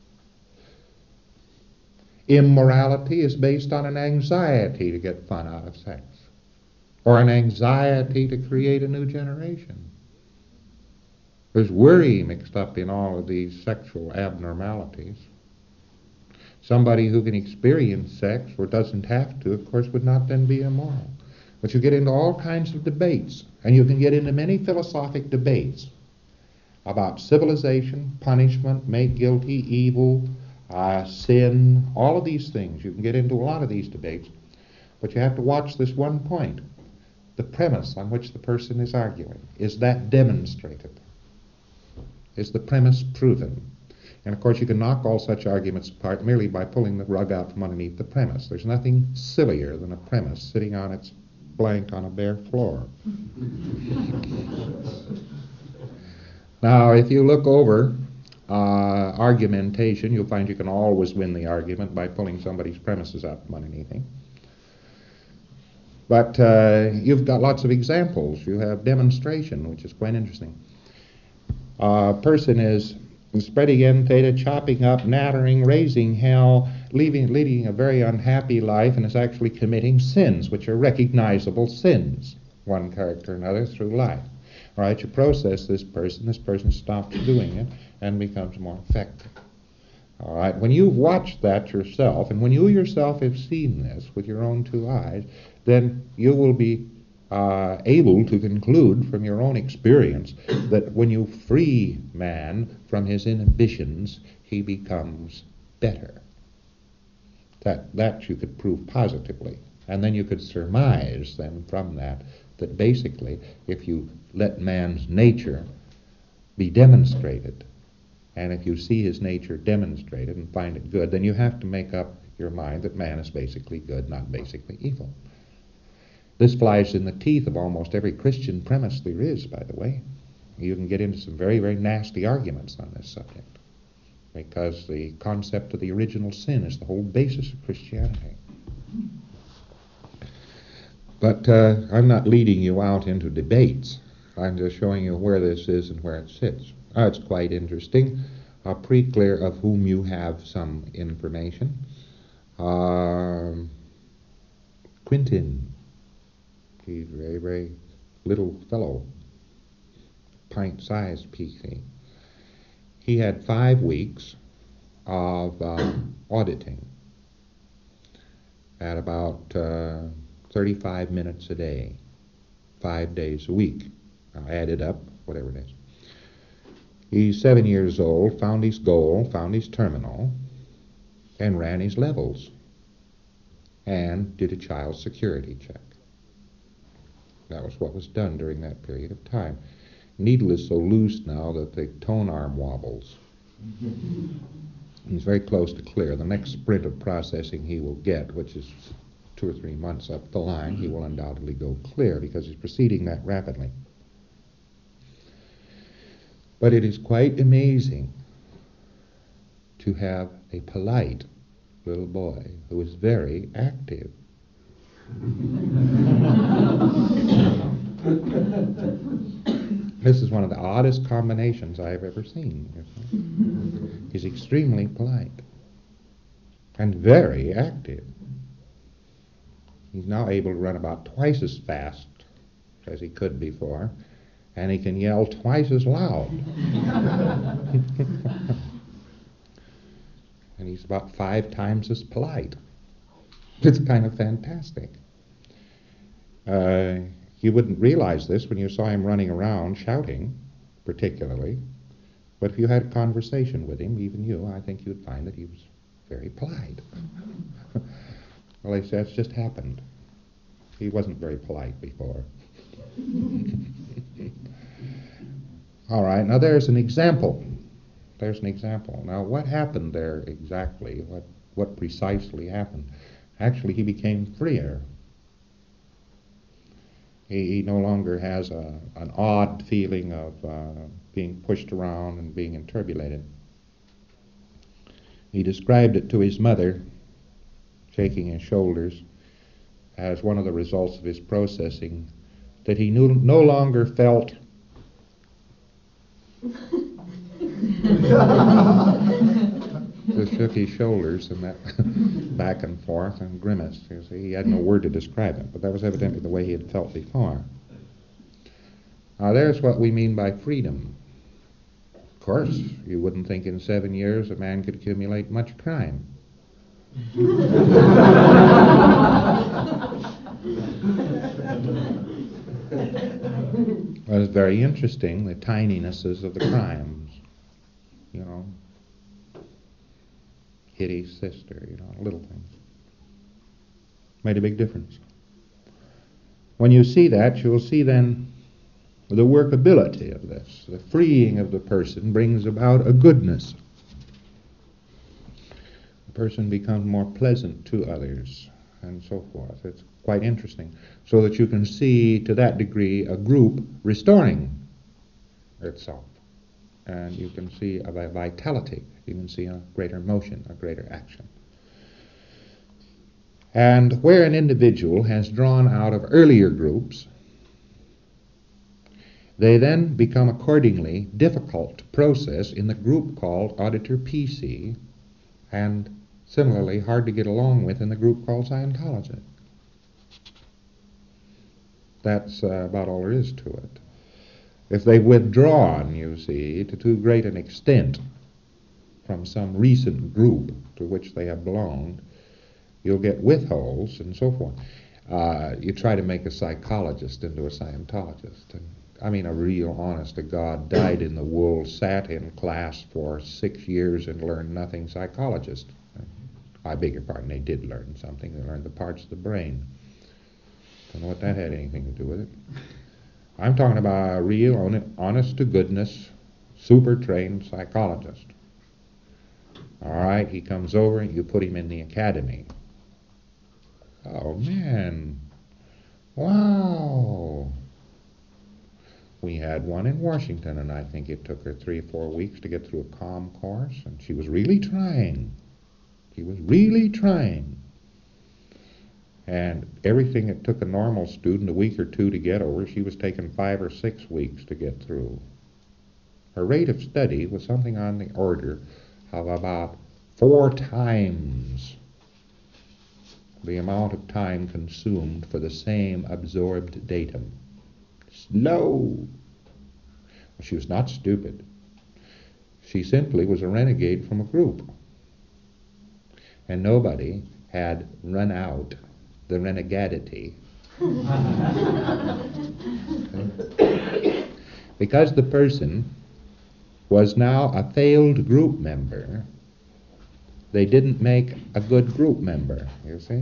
Immorality is based on an anxiety to get fun out of sex, or an anxiety to create a new generation. There's worry mixed up in all of these sexual abnormalities. Somebody who can experience sex or doesn't have to, of course, would not then be immoral. But you get into all kinds of debates, and you can get into many philosophic debates about civilization, punishment, make guilty, evil, uh, sin, all of these things. You can get into a lot of these debates, but you have to watch this one point. The premise on which the person is arguing. Is that demonstrated? Is the premise proven? And of course you can knock all such arguments apart merely by pulling the rug out from underneath the premise. There's nothing sillier than a premise sitting on its blank on a bare floor. Now, if you look over uh, argumentation, you'll find you can always win the argument by pulling somebody's premises out from underneath him. But uh, you've got lots of examples. You have demonstration, which is quite interesting. A person is spreading end theta, chopping up, nattering, raising hell, leaving, leading a very unhappy life, and is actually committing sins, which are recognizable sins, one character or another, through life. All right, you process this person, this person stops doing it and becomes more effective. All right, when you've watched that yourself, and when you yourself have seen this with your own two eyes, then you will be uh, able to conclude from your own experience that when you free man from his inhibitions, he becomes better. That, that you could prove positively. And then you could surmise then from that that basically if you let man's nature be demonstrated, and if you see his nature demonstrated and find it good, then you have to make up your mind that man is basically good, not basically evil. This flies in the teeth of almost every Christian premise there is, by the way. You can get into some very, very nasty arguments on this subject, because the concept of the original sin is the whole basis of Christianity. But uh, I'm not leading you out into debates. I'm just showing you where this is and where it sits. Oh, it's quite interesting. Uh, pretty clear of whom you have some information. Uh, Quintin. He's a very, very little fellow. Pint-sized P C. He had five weeks of uh, auditing at about uh, thirty-five minutes a day, five days a week. Now, add it up, whatever it is. He's seven years old, found his goal, found his terminal, and ran his levels, and did a child security check. That was what was done during that period of time. Needle is so loose now that the tone arm wobbles. He's very close to clear. The next sprint of processing he will get, which is two or three months up the line, he will undoubtedly go clear because he's proceeding that rapidly. But it is quite amazing to have a polite little boy who is very active. This is one of the oddest combinations I have ever seen. He's extremely polite and very active. He's now able to run about twice as fast as he could before, and he can yell twice as loud. And he's about five times as polite. It's kind of fantastic. Uh, you wouldn't realize this when you saw him running around shouting, particularly. But if you had a conversation with him, even you, I think you'd find that he was very polite. Well, he says, just happened. He wasn't very polite before. All right, now there's an example. There's an example. Now, what happened there exactly? What, what precisely happened? Actually, he became freer. He, he no longer has a, an odd feeling of uh, being pushed around and being interpolated. He described it to his mother, shaking his shoulders, as one of the results of his processing, that he knew, no longer felt just shook his shoulders and that back and forth and grimaced. You see, he had no word to describe it, but that was evidently the way he had felt before. Now there's what we mean by freedom. Of course, you wouldn't think in seven years a man could accumulate much crime. Well, it's very interesting, the tininesses of the crimes. You know, hit his sister, you know, little things. Made a big difference. When you see that, you'll see then the workability of this. The freeing of the person brings about a goodness. person becomes more pleasant to others, and so forth. It's quite interesting, so that you can see to that degree a group restoring itself. And you can see a vitality, you can see a greater motion, a greater action. And where an individual has drawn out of earlier groups, they then become accordingly difficult to process in the group called Auditor P C, and similarly hard to get along with in the group called Scientology. That's uh, about all there is to it. If they've withdrawn, you see, to too great an extent from some recent group to which they have belonged, you'll get withholds and so forth. Uh, you try to make a psychologist into a Scientologist. And, I mean, a real honest-to-God, dyed-in-the-wool, sat in class for six years and learned nothing psychologist. I beg your pardon, they did learn something. They learned the parts of the brain. Don't know what that had anything to do with it. I'm talking about a real, honest-to-goodness, super-trained psychologist. All right, he comes over and you put him in the academy. Oh, man. Wow. We had one in Washington, and I think it took her three or four weeks to get through a comm course, and she was really trying. She was really trying. And everything it took a normal student a week or two to get over, she was taking five or six weeks to get through. Her rate of study was something on the order of about four times the amount of time consumed for the same absorbed datum. Slow. She was not stupid. She simply was a renegade from a group. And nobody had run out the renegadity. Because the person was now a failed group member, they didn't make a good group member, you see.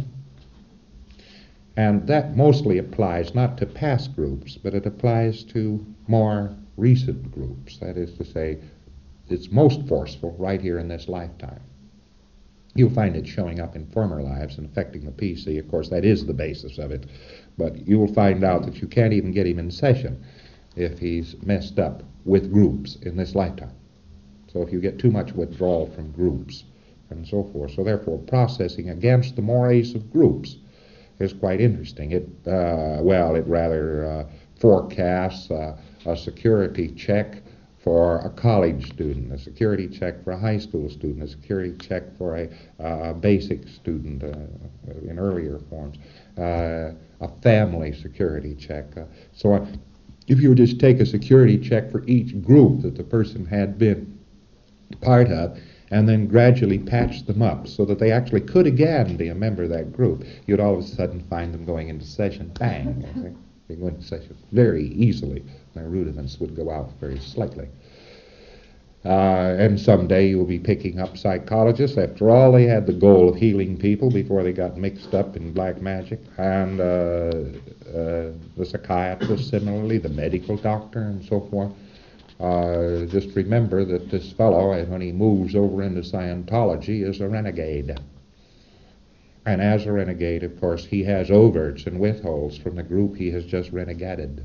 And that mostly applies not to past groups, but it applies to more recent groups. That is to say, it's most forceful right here in this lifetime. You'll find it showing up in former lives and affecting the P C. Of course, that is the basis of it. But you will find out that you can't even get him in session if he's messed up with groups in this lifetime. So if you get too much withdrawal from groups and so forth. So therefore, processing against the mores of groups is quite interesting. It, uh, well, it rather uh, forecasts uh, a security check for a college student, a security check for a high school student, a security check for a, uh, a basic student uh, in earlier forms, uh, a family security check. Uh, so on. If you were just take a security check for each group that the person had been part of, and then gradually patch them up so that they actually could again be a member of that group, you'd all of a sudden find them going into session, bang, you see? They go into session very easily. Their rudiments would go out very slightly. Uh, and someday you'll be picking up psychologists. After all, they had the goal of healing people before they got mixed up in black magic. And uh, uh, the psychiatrist, similarly, the medical doctor, and so forth. Uh, just remember that this fellow, when he moves over into Scientology, is a renegade. And as a renegade, of course, he has overts and withholds from the group he has just renegaded.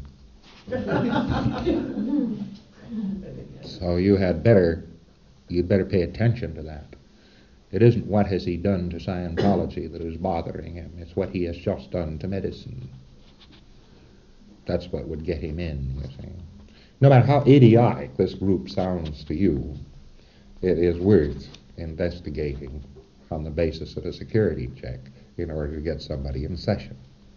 So you had better, you'd better pay attention to that. It isn't what has he done to Scientology that is bothering him. It's what he has just done to medicine. That's what would get him in, you see. No matter how idiotic this group sounds to you, it is worth investigating on the basis of a security check in order to get somebody in session.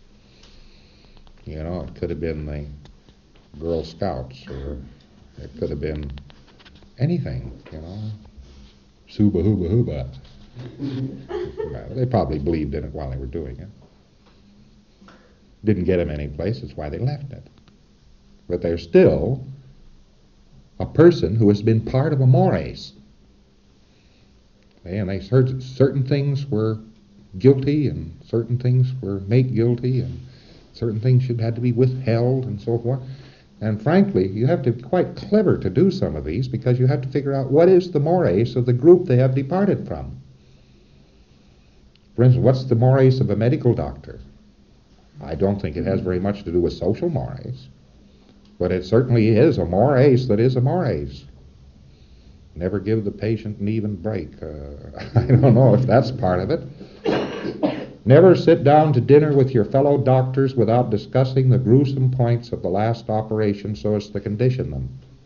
You know, it could have been the Girl Scouts, or it could have been anything, you know. Suba hooba hooba. Well, they probably believed in it while they were doing it. Didn't get them any place, that's why they left it. But they're still a person who has been part of a mores. And they heard certain things were guilty, and certain things were made guilty, and certain things should have to be withheld, and so forth. And frankly, you have to be quite clever to do some of these, because you have to figure out what is the mores of the group they have departed from. For instance, what's the mores of a medical doctor? I don't think it has very much to do with social mores, but it certainly is a mores that is a mores. Never give the patient an even break. Uh, I don't know if that's part of it. Never sit down to dinner with your fellow doctors without discussing the gruesome points of the last operation so as to condition them.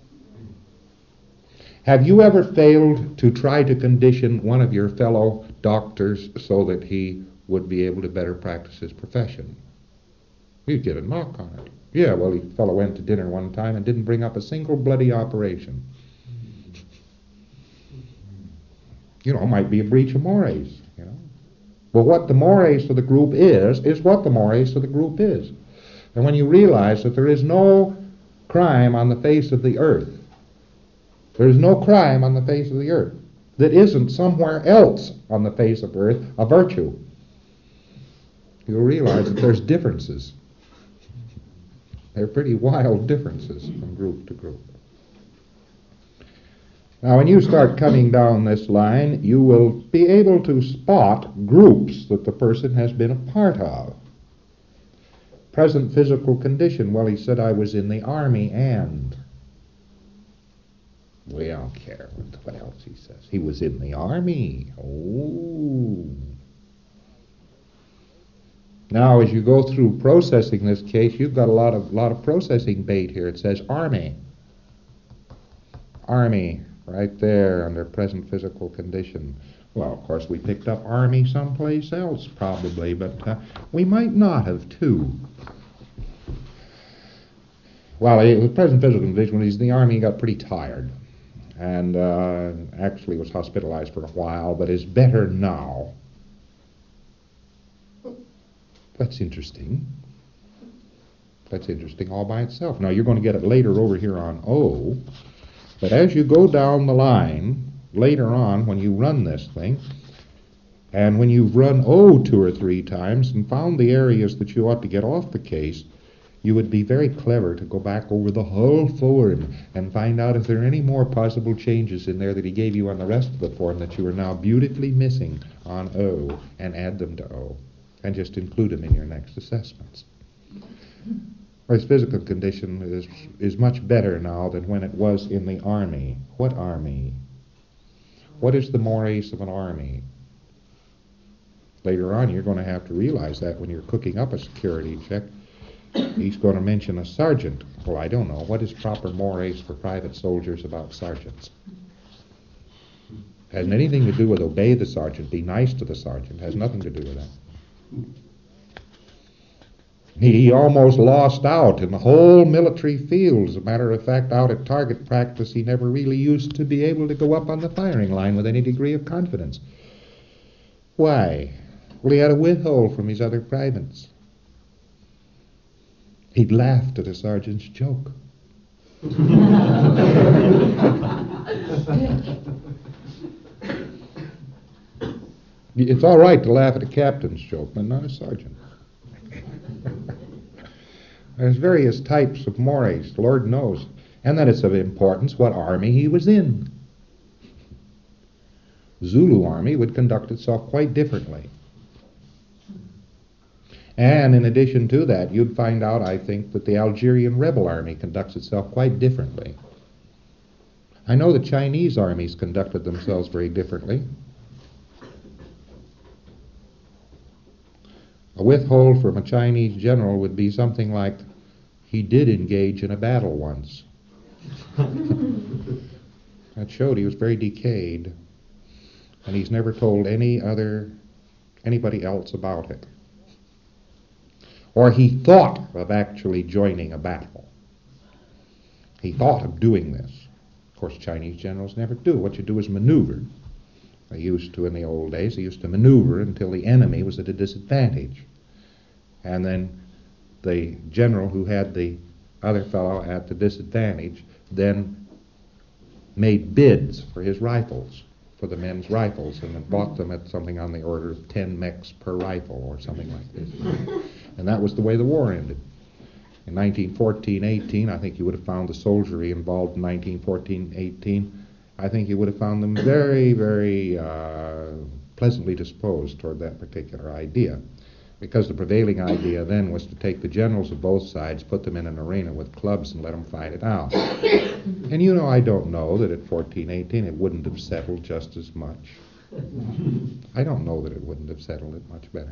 Have you ever failed to try to condition one of your fellow doctors so that he would be able to better practice his profession? You'd get a knock on it. Yeah, well, the fellow went to dinner one time and didn't bring up a single bloody operation. You know, it might be a breach of mores, you know. But what the mores of the group is, is what the mores of the group is. And when you realize that there is no crime on the face of the earth, there is no crime on the face of the earth that isn't somewhere else on the face of earth a virtue, you'll realize that there's differences. They're pretty wild differences from group to group. Now, when you start coming down this line, you will be able to spot groups that the person has been a part of. Present physical condition. Well, he said, I was in the army and... We don't care what else he says. He was in the army. Oh. Now, as you go through processing this case, you've got a lot of lot of processing bait here. It says army. Army. Right there under present physical condition. Well, of course, we picked up army someplace else probably, but uh, we might not have too. Well, it was present physical condition. When he's in the army, he got pretty tired and uh, actually was hospitalized for a while, but is better now. That's interesting. That's interesting all by itself. Now, you're going to get it later over here on O. But as you go down the line, later on, when you run this thing, and when you've run O two or three times and found the areas that you ought to get off the case, you would be very clever to go back over the whole form and find out if there are any more possible changes in there that he gave you on the rest of the form that you are now beautifully missing on O, and add them to O, and just include them in your next assessments. His physical condition is is much better now than when it was in the army. What army? What is the mores of an army? Later on, you're going to have to realize that when you're cooking up a security check. He's going to mention a sergeant. Well, I don't know. What is proper mores for private soldiers about sergeants? Hasn't anything to do with obey the sergeant, be nice to the sergeant. Has nothing to do with that. He almost lost out in the whole military field. As a matter of fact, out at target practice, he never really used to be able to go up on the firing line with any degree of confidence. Why? Well, he had a withhold from his other privates. He'd laughed at a sergeant's joke. It's all right to laugh at a captain's joke, but not a sergeant. There's various types of mores, the Lord knows. And that it's of importance what army he was in. The Zulu army would conduct itself quite differently. And in addition to that, you'd find out, I think, that the Algerian rebel army conducts itself quite differently. I know the Chinese armies conducted themselves very differently. A withhold from a Chinese general would be something like, he did engage in a battle once. That showed he was very decayed, and he's never told any other, anybody else about it. Or he thought of actually joining a battle. He thought of doing this. Of course, Chinese generals never do. What you do is maneuver. They used to in the old days. They used to maneuver until the enemy was at a disadvantage. And then the general who had the other fellow at the disadvantage then made bids for his rifles, for the men's rifles, and then bought them at something on the order of ten mechs per rifle or something like this. And that was the way the war ended. In nineteen fourteen eighteen, I think you would have found the soldiery involved in nineteen fourteen eighteen. I think you would have found them very, very uh, pleasantly disposed toward that particular idea. Because the prevailing idea then was to take the generals of both sides, put them in an arena with clubs, and let them fight it out. And you know, I don't know that at fourteen eighteen it wouldn't have settled just as much. I don't know that it wouldn't have settled it much better.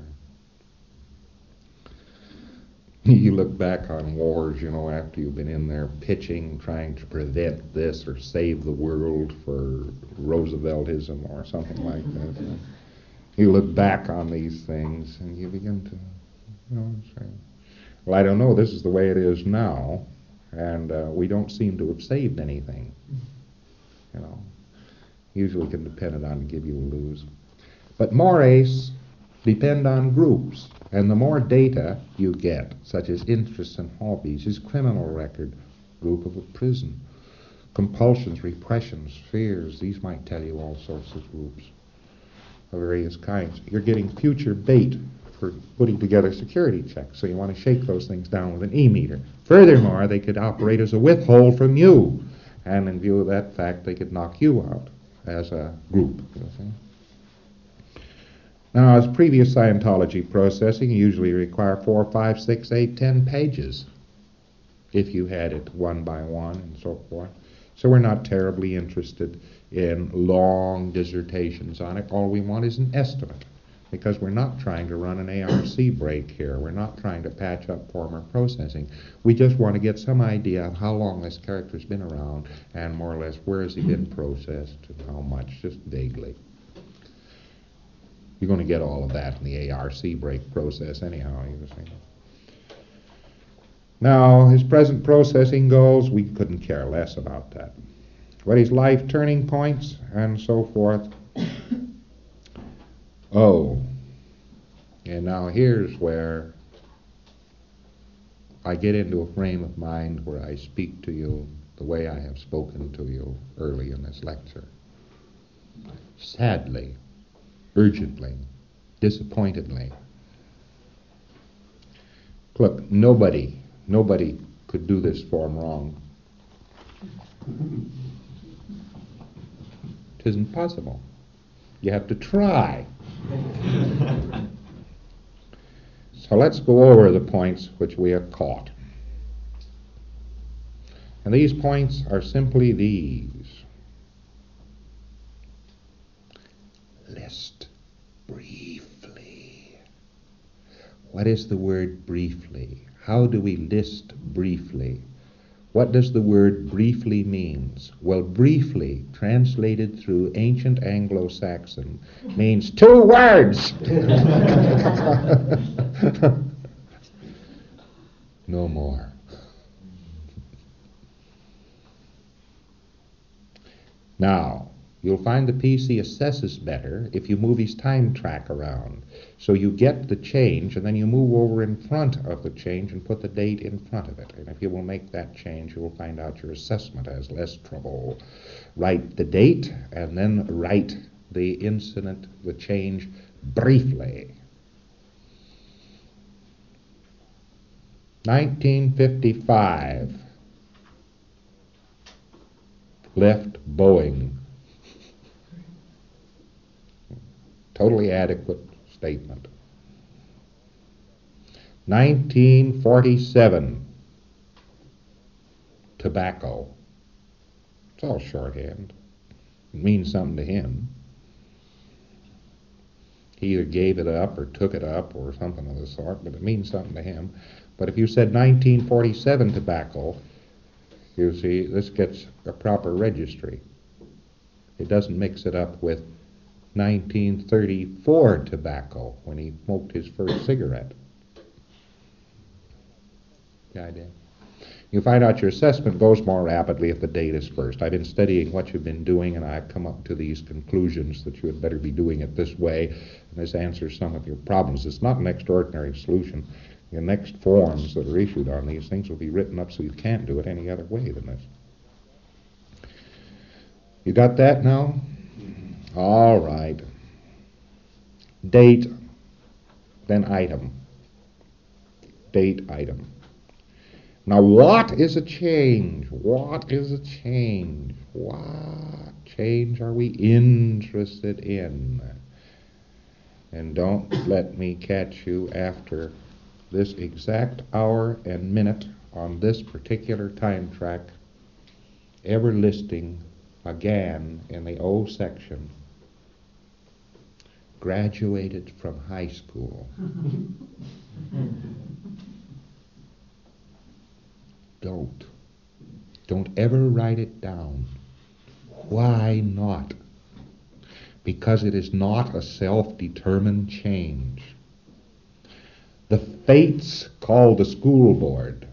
You look back on wars, you know, after you've been in there pitching, trying to prevent this or save the world for Rooseveltism or something like that. You look back on these things and you begin to, you know, say, well, I don't know, this is the way it is now, and uh, we don't seem to have saved anything. You know, usually can depend on to give you a lose. But mores depend on groups, and the more data you get, such as interests and hobbies, his criminal record, group of a prison, compulsions, repressions, fears, these might tell you all sorts of groups of various kinds. You're getting future bait for putting together security checks, so you want to shake those things down with an E-meter. Furthermore, they could operate as a withhold from you, and in view of that fact, they could knock you out as a group. You see? Now, as previous Scientology processing usually require four, five, six, eight, ten pages if you had it one by one and so forth. So we're not terribly interested in long dissertations on it. All we want is an estimate, because we're not trying to run an A R C break here. We're not trying to patch up former processing. We just want to get some idea of how long this character's been around and more or less where has he been processed and how much, just vaguely. You're going to get all of that in the A R C break process anyhow, you see. Now, his present processing goals, we couldn't care less about that. But his life turning points and so forth. Oh, and now here's where I get into a frame of mind where I speak to you the way I have spoken to you early in this lecture. Sadly, urgently, disappointedly. Look, nobody, nobody could do this form wrong. It isn't possible. You have to try. So let's go over the points which we have caught. And these points are simply these. List briefly. What is the word briefly? How do we list briefly? What does the word briefly means? Well, briefly, translated through ancient Anglo-Saxon, means two words. No more. Now, you'll find the P C assesses better if you move his time track around. So you get the change, and then you move over in front of the change and put the date in front of it. And if you will make that change, you will find out your assessment has less trouble. Write the date, and then write the incident, the change, briefly. nineteen fifty-five. Left Boeing. Totally adequate statement. nineteen forty-seven. Tobacco. It's all shorthand. It means something to him. He either gave it up or took it up or something of the sort, but it means something to him. But if you said nineteen forty-seven tobacco, you see, this gets a proper registry. It doesn't mix it up with nineteen thirty-four tobacco when he smoked his first cigarette. The idea. You find out your assessment goes more rapidly if the date is first. I've been studying what you've been doing, and I've come up to these conclusions that you had better be doing it this way, and this answers some of your problems. It's not an extraordinary solution. The next forms that are issued on these things will be written up so you can't do it any other way than this. You got that now? All right. Date, then item. Date, item. Now, what is a change? What is a change? What change are we interested in? And don't let me catch you after this exact hour and minute on this particular time track ever listing again in the O section, graduated from high school. Don't. Don't ever write it down. Why not? Because it is not a self-determined change. The fates called the school board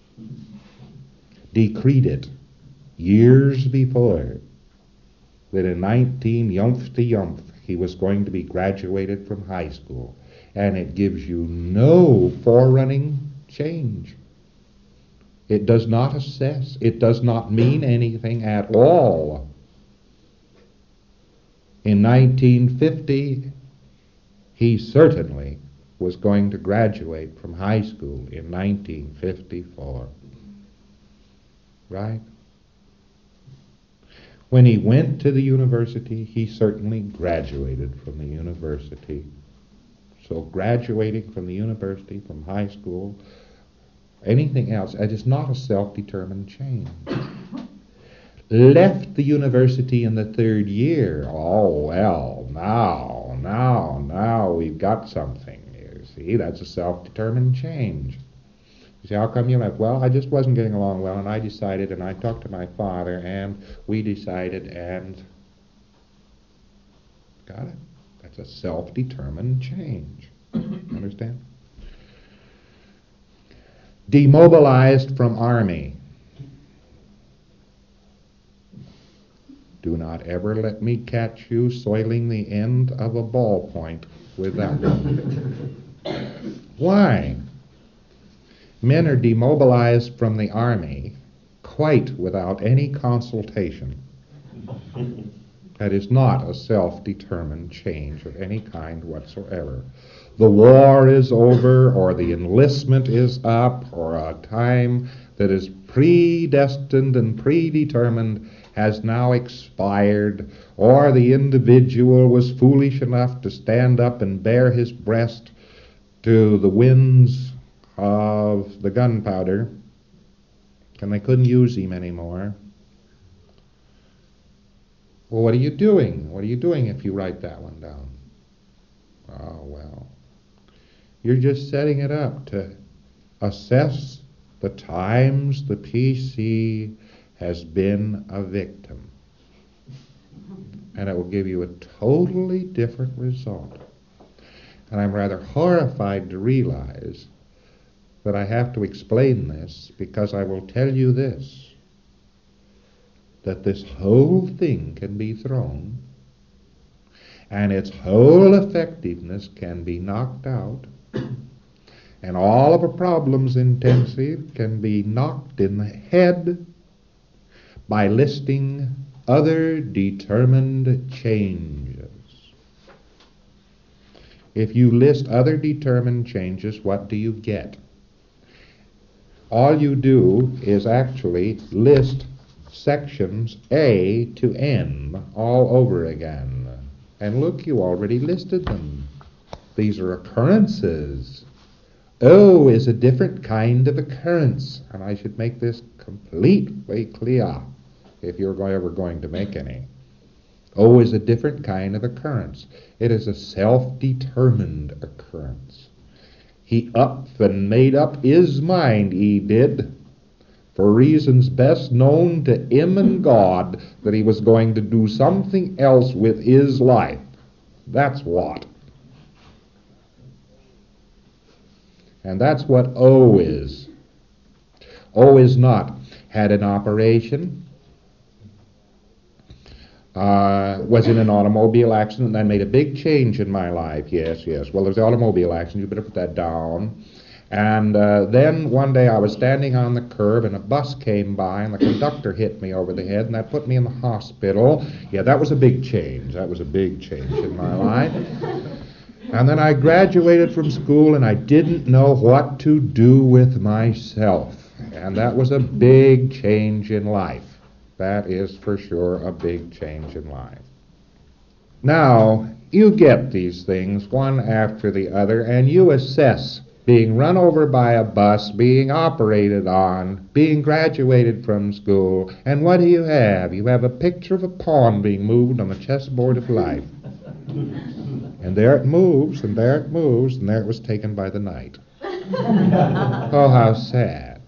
decreed it years before that in nineteen yumph to yumph he was going to be graduated from high school, and it gives you no forerunning change. It does not assess. It does not mean anything at all. In nineteen fifty, he certainly was going to graduate from high school in nineteen fifty-four. Right? When he went to the university, he certainly graduated from the university. So graduating from the university, from high school, anything else, it is not a self-determined change. Left the university in the third year. Oh, well, now, now, now we've got something. You see, that's a self-determined change. You see, how come you left? Well, I just wasn't getting along well, and I decided, and I talked to my father, and we decided, and... Got it? That's a self-determined change. Understand? Demobilized from army. Do not ever let me catch you soiling the end of a ballpoint with that one. Why? Men are demobilized from the army quite without any consultation. That is not a self-determined change of any kind whatsoever. The war is over, or the enlistment is up, or a time that is predestined and predetermined has now expired, or the individual was foolish enough to stand up and bare his breast to the winds of the gunpowder, and they couldn't use him anymore. Well, what are you doing? What are you doing if you write that one down? Oh, well. You're just setting it up to assess the times the P C has been a victim. And it will give you a totally different result. And I'm rather horrified to realize that I have to explain this, because I will tell you this, that this whole thing can be thrown, and its whole effectiveness can be knocked out, and all of a problem's intensive can be knocked in the head by listing other determined changes. If you list other determined changes, what do you get? All you do is actually list sections A to N all over again. And look, you already listed them. These are occurrences. O is a different kind of occurrence, and I should make this completely clear if you're ever going to make any. O is a different kind of occurrence. It is a self-determined occurrence. He up and made up his mind, he did, for reasons best known to him and God, that he was going to do something else with his life. That's what. And that's what O is. O is not had an operation, uh, was in an automobile accident, and that made a big change in my life. Yes, yes. Well, there's the automobile accident. You better put that down. And uh, then one day I was standing on the curb, and a bus came by, and the conductor hit me over the head, and that put me in the hospital. Yeah, that was a big change. That was a big change in my life. And then I graduated from school, and I didn't know what to do with myself. And that was a big change in life. That is for sure a big change in life. Now, you get these things one after the other, and you assess being run over by a bus, being operated on, being graduated from school, and what do you have? You have a picture of a pawn being moved on the chessboard of life. And there it moves, and there it moves, and there it was taken by the night. Oh, how sad.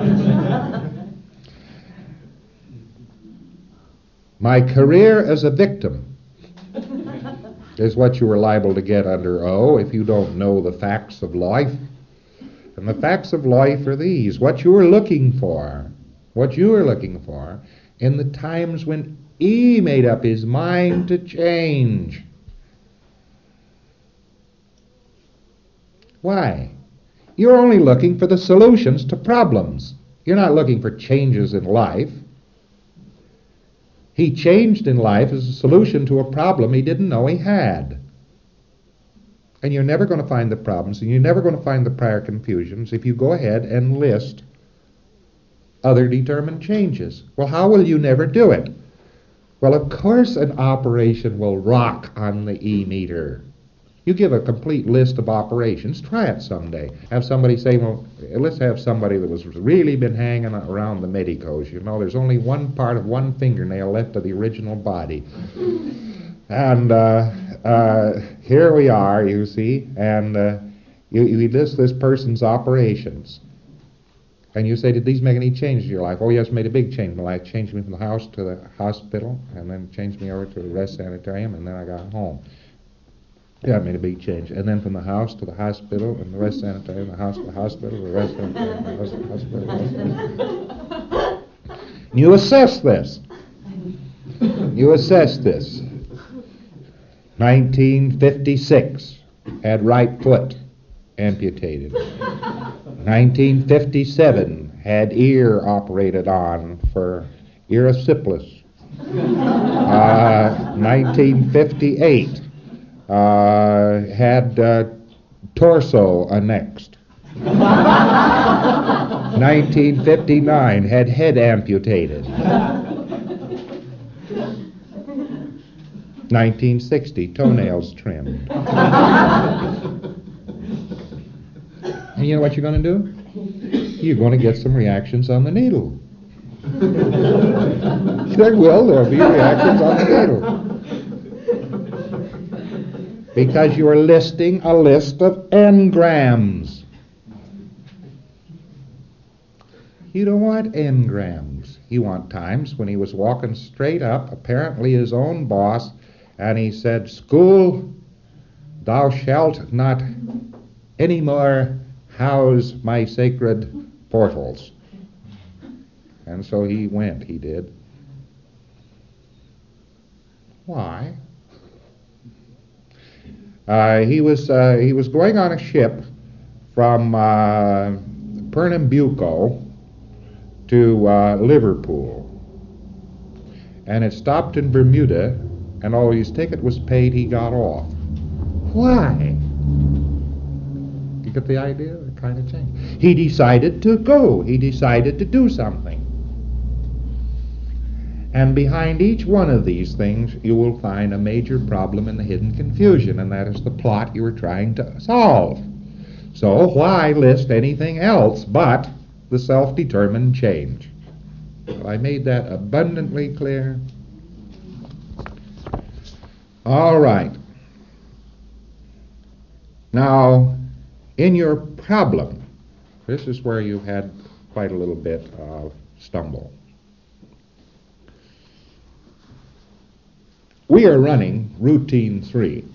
My career as a victim is what you were liable to get under O if you don't know the facts of life. And the facts of life are these: what you were looking for, what you were looking for in the times when E made up his mind to change. Why? You're only looking for the solutions to problems. You're not looking for changes in life. He changed in life as a solution to a problem he didn't know he had. And you're never going to find the problems, and you're never going to find the prior confusions if you go ahead and list other determined changes. Well, how will you never do it? Well, of course an operation will rock on the E meter. You give a complete list of operations. Try it someday. Have somebody say, well, let's have somebody that was really been hanging around the medicos. You know, there's only one part of one fingernail left of the original body. And uh, uh, here we are, you see, and uh, you, you list this person's operations. And you say, did these make any changes in your life? Oh, yes, made a big change in my life. Changed me from the house to the hospital, and then changed me over to the rest sanitarium, and then I got home. Yeah, it made a big change. And then from the house to the hospital, and the rest sanitarium, the house to the hospital, the rest sanitarium, the house to the hospital, the rest sanitarium. You assess this. You assess this. nineteen fifty-six, had right foot amputated. nineteen fifty-seven, had ear operated on for erysipelas. Uh, nineteen fifty-eight, Uh, had uh, torso annexed. nineteen fifty-nine, had head amputated. nineteen sixty, toenails trimmed. And you know what you're going to do? You're going to get some reactions on the needle. There will, there'll be reactions on the needle. Because you are listing a list of engrams. You don't want engrams. You want times when he was walking straight up, apparently his own boss, and he said, "School, thou shalt not any more house my sacred portals." And so he went, he did. Why? Uh, he was uh, he was going on a ship from uh, Pernambuco to uh, Liverpool, and it stopped in Bermuda, and although his ticket was paid, he got off. Why? You get the idea? The kind of change. He decided to go. He decided to do something. And behind each one of these things, you will find a major problem in the hidden confusion, and that is the plot you are trying to solve. So why list anything else but the self-determined change? Well, I made that abundantly clear. All right. Now, in your problem, this is where you had quite a little bit of stumble. We are running routine three.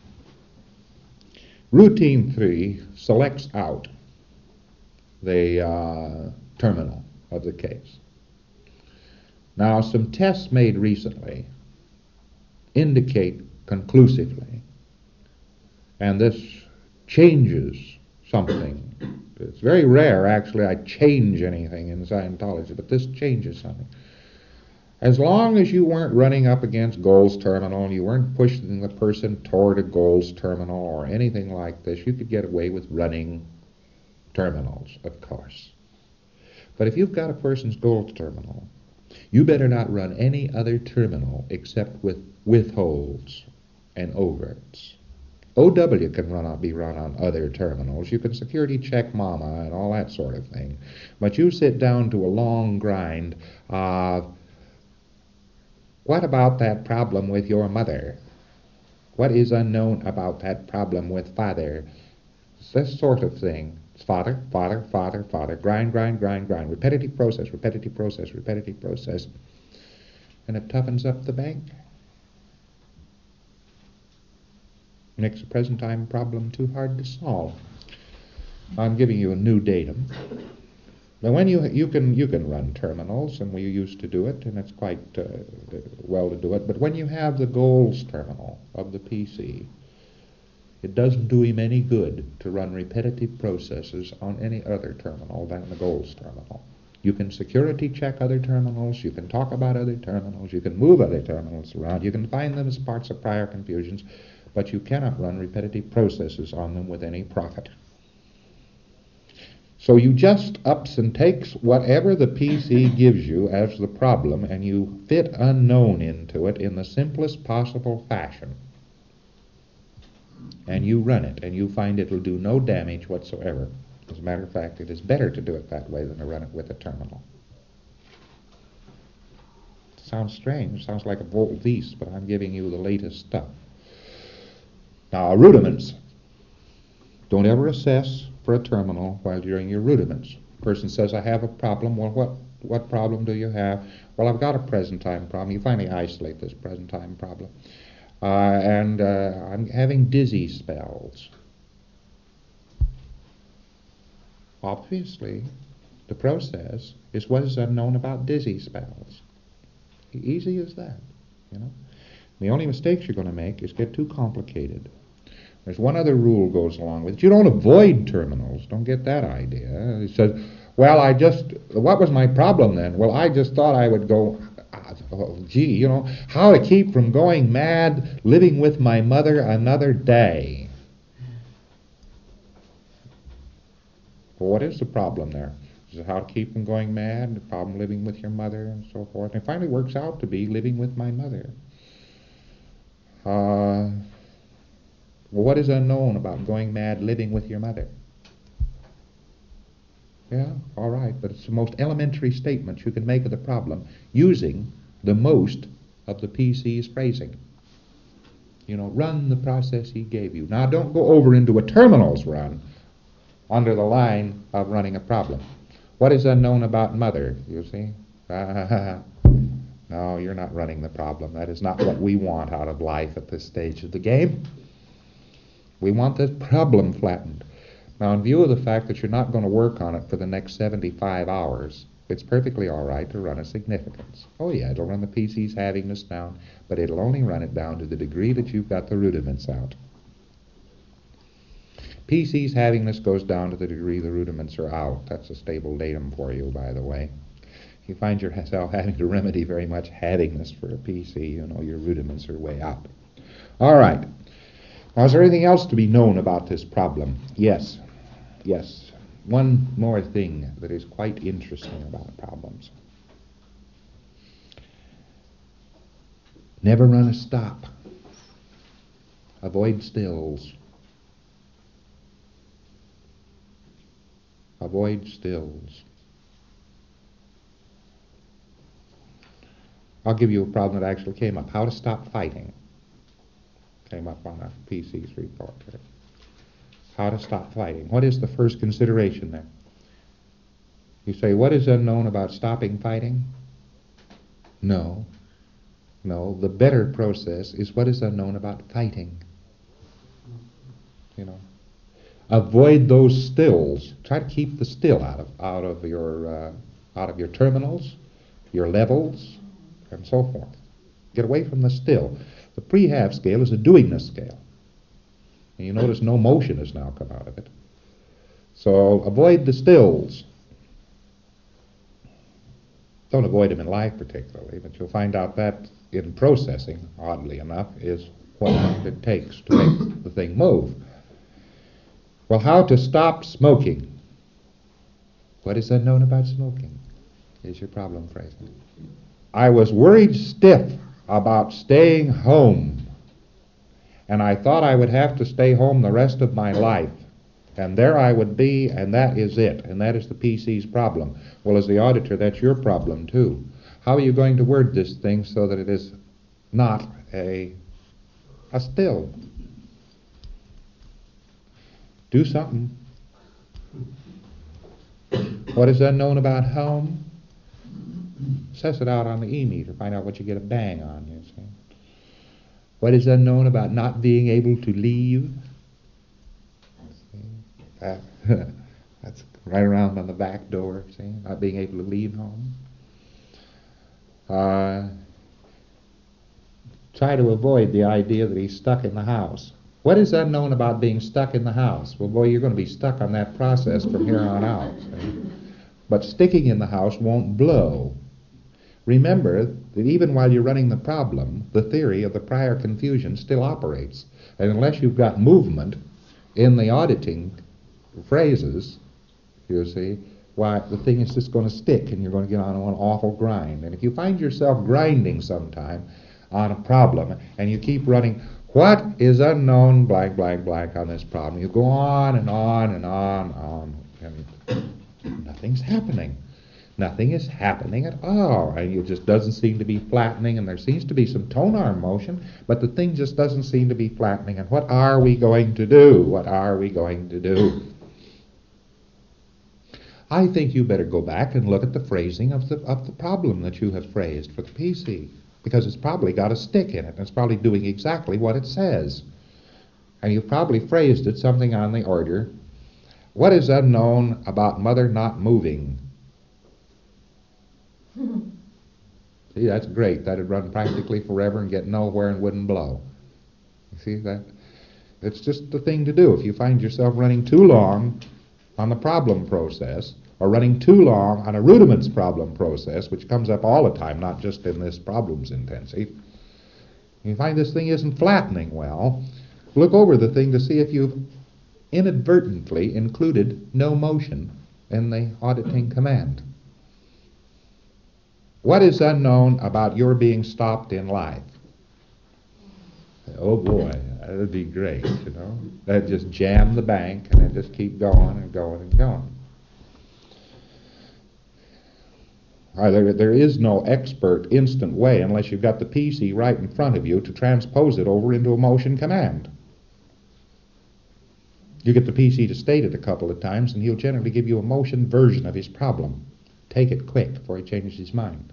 Routine three selects out the uh, terminal of the case. Now, some tests made recently indicate conclusively, and this changes something. It's very rare, actually, I change anything in Scientology, but this changes something. As long as you weren't running up against Gold's terminal and you weren't pushing the person toward a Gold's terminal or anything like this, you could get away with running terminals, of course. But if you've got a person's Gold's terminal, you better not run any other terminal except with withholds and overts. O W can run on, be run on other terminals. You can security check mama and all that sort of thing. But you sit down to a long grind of, what about that problem with your mother? What is unknown about that problem with father? It's this sort of thing. It's father, father, father, father. Grind, grind, grind, grind. Repetitive process, repetitive process, repetitive process. And it toughens up the bank. Makes a present time problem too hard to solve. I'm giving you a new datum. Now, when you you can you can run terminals, and we used to do it, and it's quite uh, well to do it. But when you have the goals terminal of the P C, it doesn't do him any good to run repetitive processes on any other terminal than the goals terminal. You can security check other terminals, you can talk about other terminals, you can move other terminals around, you can find them as parts of prior confusions, but you cannot run repetitive processes on them with any profit. So you just ups and takes whatever the P C gives you as the problem, and you fit unknown into it in the simplest possible fashion. And you run it, and you find it will do no damage whatsoever. As a matter of fact, it is better to do it that way than to run it with a terminal. It sounds strange. It sounds like a volte-face, but I'm giving you the latest stuff. Now, rudiments. Don't ever assess for a terminal while doing your rudiments. Person says, I have a problem. Well, what, what problem do you have? Well, I've got a present time problem. You finally isolate this present time problem. Uh, and uh, I'm having dizzy spells. Obviously, the process is what is unknown about dizzy spells. Easy as that, you know. The only mistakes you're going to make is get too complicated. There's one other rule goes along with it. You don't avoid terminals. Don't get that idea. He says, well, I just, what was my problem then? Well, I just thought I would go, oh, gee, you know, how to keep from going mad living with my mother another day. Well, what is the problem there? Is it how to keep from going mad, the problem living with your mother and so forth? And it finally works out to be living with my mother. Uh, well, what is unknown about going mad living with your mother? Yeah, all right, but it's the most elementary statement you can make of the problem using the most of the P C's phrasing. You know, run the process he gave you. Now, don't go over into a terminals run under the line of running a problem. What is unknown about mother, you see? No, you're not running the problem. That is not what we want out of life at this stage of the game. We want this problem flattened. Now, in view of the fact that you're not going to work on it for the next seventy-five hours, it's perfectly all right to run a significance. Oh yeah, it'll run the P C's havingness down, but it'll only run it down to the degree that you've got the rudiments out. P C's havingness goes down to the degree the rudiments are out. That's a stable datum for you, by the way. If you find yourself having to remedy very much havingness for a P C, you know your rudiments are way out. All right. Now, is there anything else to be known about this problem? Yes. Yes. One more thing that is quite interesting about problems. Never run a stop. Avoid stills. Avoid stills. I'll give you a problem that actually came up. How to stop fighting. Came up on a P C's report here. How to stop fighting. What is the first consideration there? You say, what is unknown about stopping fighting? No. No, the better process is what is unknown about fighting. You know. Avoid those stills. Try to keep the still out of out of your uh, out of your terminals, your levels, and so forth. Get away from the still. The pre-half scale is a doingness scale. And you notice no motion has now come out of it. So avoid the stills. Don't avoid them in life particularly, but you'll find out that in processing, oddly enough, is what it takes to make the thing move. Well, how to stop smoking? What is unknown about smoking? Is your problem phrasing. I was worried stiff about staying home, and I thought I would have to stay home the rest of my life. And there I would be, and that is it. And that is the P C's problem. Well, as the auditor, that's your problem, too. How are you going to word this thing so that it is not a, a still? Do something. What is unknown about home? Suss it out on the E-meter. Find out what you get a bang on, you see. What is unknown about not being able to leave? That, that's right around on the back door, see, not being able to leave home. Uh, try to avoid the idea that he's stuck in the house. What is unknown about being stuck in the house? Well, boy, you're going to be stuck on that process from here on out. See? But sticking in the house won't blow. Remember that even while you're running the problem, the theory of the prior confusion still operates. And unless you've got movement in the auditing phrases, you see, why, the thing is just going to stick and you're going to get on an awful grind. And if you find yourself grinding sometime on a problem and you keep running, what is unknown, blank, blank, blank on this problem, you go on and on and on, on, and nothing's happening. Nothing is happening at all, and it just doesn't seem to be flattening, and there seems to be some tone arm motion, but the thing just doesn't seem to be flattening. And what are we going to do? What are we going to do? I think you better go back and look at the phrasing of the of the problem that you have phrased for the P C, because it's probably got a stick in it, and it's probably doing exactly what it says. And you've probably phrased it something on the order, what is unknown about mother not moving? See, that's great. That'd run practically forever and get nowhere and wouldn't blow. You see that? It's just the thing to do. If you find yourself running too long on the problem process, or running too long on a rudiments problem process, which comes up all the time, not just in this problems intensive, you find this thing isn't flattening well, look over the thing to see if you've inadvertently included no motion in the auditing command. What is unknown about your being stopped in life? Oh boy, that'd be great, you know. That'd just jam the bank and then just keep going and going and going. All right, there, there is no expert instant way unless you've got the P C right in front of you to transpose it over into a motion command. You get the P C to state it a couple of times and he'll generally give you a motion version of his problem. Take it quick before he changes his mind.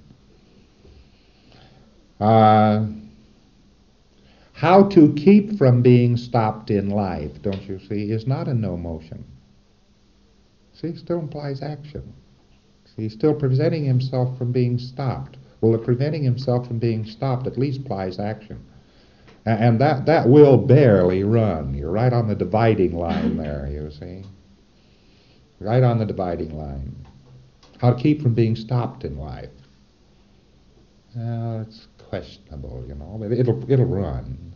Uh, how to keep from being stopped in life, don't you see, is not a no motion. See, it still implies action. See, he's still preventing himself from being stopped. Well, the preventing himself from being stopped at least implies action. And that, that will barely run. You're right on the dividing line there, you see. Right on the dividing line. How to keep from being stopped in life. Well, it's questionable, you know, but it'll, it'll run.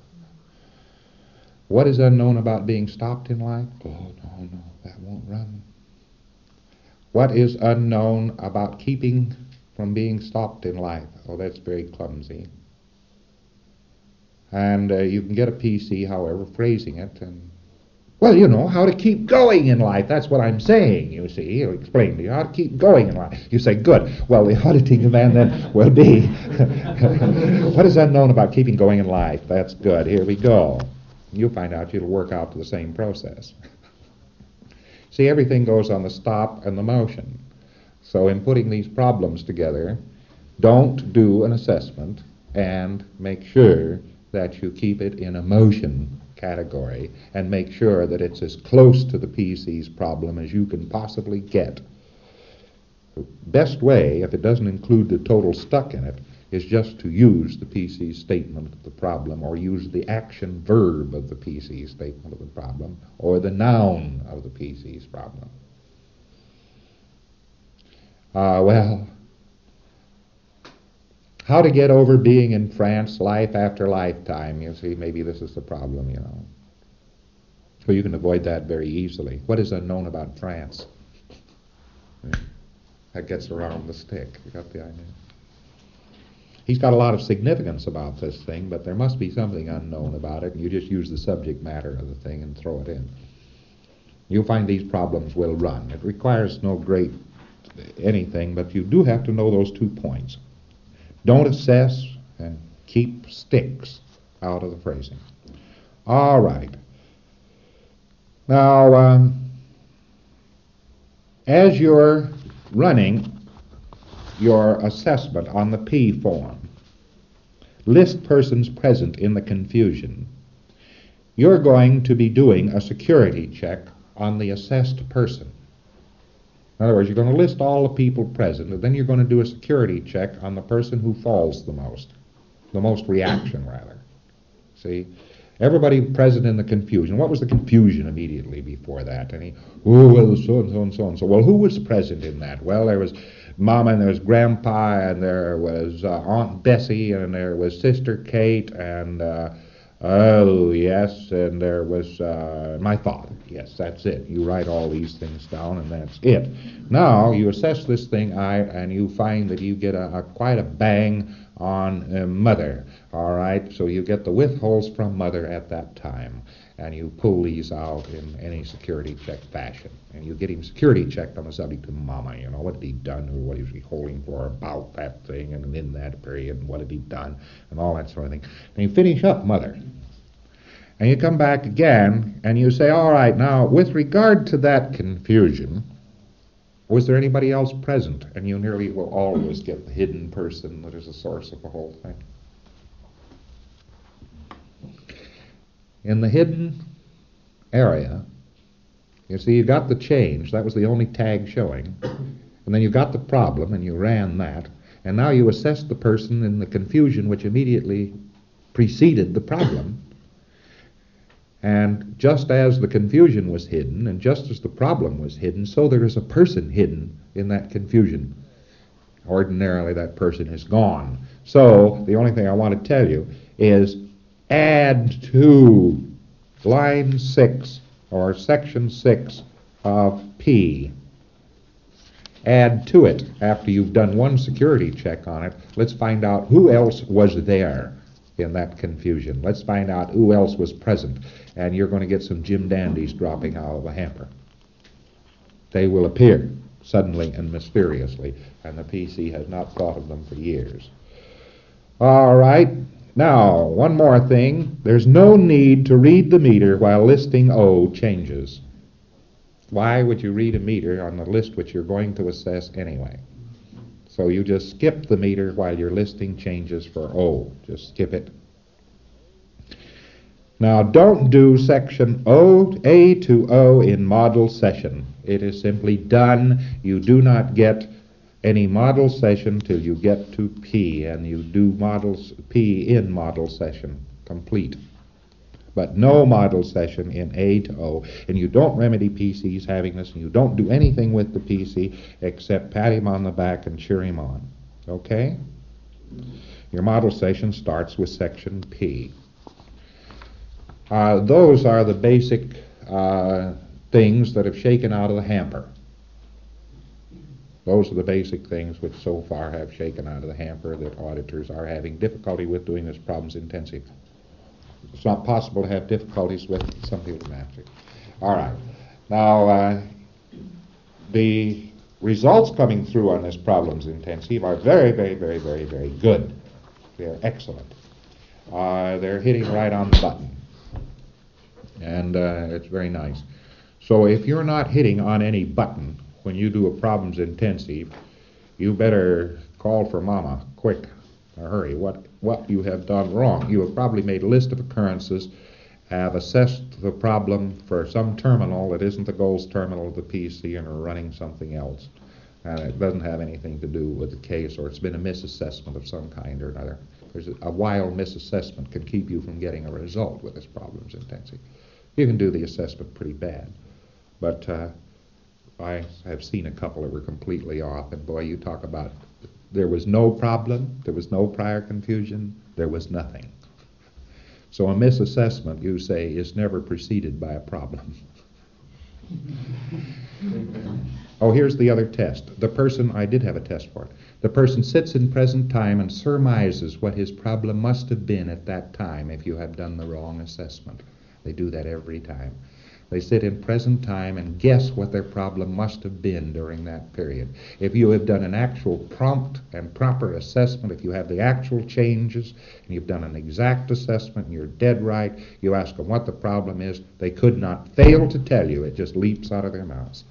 What is unknown about being stopped in life? Oh, no, no, that won't run. What is unknown about keeping from being stopped in life? Oh, that's very clumsy. And uh, you can get a P C, however, phrasing it, and well, you know, how to keep going in life. That's what I'm saying, you see. He'll explain to you how to keep going in life. You say, good. Well, the auditing command then will be, what is unknown about keeping going in life? That's good. Here we go. You'll find out it'll work out to the same process. See, everything goes on the stop and the motion. So in putting these problems together, don't do an assessment and make sure that you keep it in a motion category and make sure that it's as close to the P C's problem as you can possibly get. The best way, if it doesn't include the total stuck in it, is just to use the P C's statement of the problem, or use the action verb of the P C's statement of the problem, or the noun of the P C's problem. Uh, well, how to get over being in France life after lifetime. You see, maybe this is the problem, you know. So you can avoid that very easily. What is unknown about France? That gets around the stick. You got the idea? he's got a lot of significance about this thing, but there must be something unknown about it, and you just use the subject matter of the thing and throw it in. You'll find these problems will run. It requires no great anything, but you do have to know those two points. Don't assess, and keep sticks out of the phrasing. All right. Now, um, as you're running your assessment on the P form, list persons present in the confusion, you're going to be doing a security check on the assessed person. In other words, you're going to list all the people present, and then you're going to do a security check on the person who falls the most, the most reaction, rather. See? Everybody present in the confusion. What was the confusion immediately before that? Any, oh, well, so-and-so and so-and-so. Well, who was present in that? Well, there was Mama, and there was Grandpa, and there was uh, Aunt Bessie, and there was Sister Kate, and, uh, oh, yes, and there was uh, my father. Yes, that's it. You write all these things down, and that's it. Now, you assess this thing, I, and you find that you get a, a quite a bang on uh, Mother, all right? So you get the withholds from Mother at that time, and you pull these out in any security check fashion. And you get him security checked on the subject of Mama, you know, what had he done, or what was he holding for about that thing, and in that period, and what had he done, and all that sort of thing. And you finish up Mother. And you come back again, and you say, all right, now, with regard to that confusion, was there anybody else present? And you nearly will always get the hidden person that is the source of the whole thing. In the hidden area, you see, you got the change. That was the only tag showing. And then you got the problem, and you ran that. And now you assess the person in the confusion which immediately preceded the problem. And just as the confusion was hidden, and just as the problem was hidden, so there is a person hidden in that confusion. Ordinarily, that person is gone. So, the only thing I want to tell you is add to line six, or section six of P. Add to it, after you've done one security check on it, let's find out who else was there in that confusion. Let's find out who else was present. And you're going to get some Jim Dandies dropping out of a hamper. They will appear suddenly and mysteriously, and the P C has not thought of them for years. All right. Now, one more thing. There's no need to read the meter while listing O changes. Why would you read a meter on the list which you're going to assess anyway? So you just skip the meter while you're listing changes for O. Just skip it. Now, don't do section O, A to O in model session. It is simply done. You do not get any model session till you get to P, and you do models P in model session complete. But no model session in A to O. And you don't remedy P C's having this, and you don't do anything with the P C except pat him on the back and cheer him on. Okay? Your model session starts with section P. Uh, those are the basic uh, things that have shaken out of the hamper. Those are the basic things which so far have shaken out of the hamper that auditors are having difficulty with doing this problems intensive. It's not possible to have difficulties with computer magic. All right. Now, uh, the results coming through on this problems intensive are very, very, very, very, very good. They're excellent. Uh, they're hitting right on the button. And uh, it's very nice. So if you're not hitting on any button when you do a problems intensive, you better call for Mama quick, or hurry. What what you have done wrong? You have probably made a list of occurrences, have assessed the problem for some terminal that isn't the goals terminal of the P C, and are running something else, and it doesn't have anything to do with the case, or it's been a misassessment of some kind or another. There's a, a wild misassessment can keep you from getting a result with this problems intensive. You can do the assessment pretty bad, but uh, I have seen a couple that were completely off, and boy, you talk about there was no problem, there was no prior confusion, there was nothing. So a misassessment, you say, is never preceded by a problem. Oh, here's the other test. The person, I did have a test for it. The person sits in present time and surmises what his problem must have been at that time if you have done the wrong assessment. They do that every time. They sit in present time and guess what their problem must have been during that period. If you have done an actual prompt and proper assessment, if you have the actual changes, and you've done an exact assessment and you're dead right, you ask them what the problem is, they could not fail to tell you. It just leaps out of their mouths.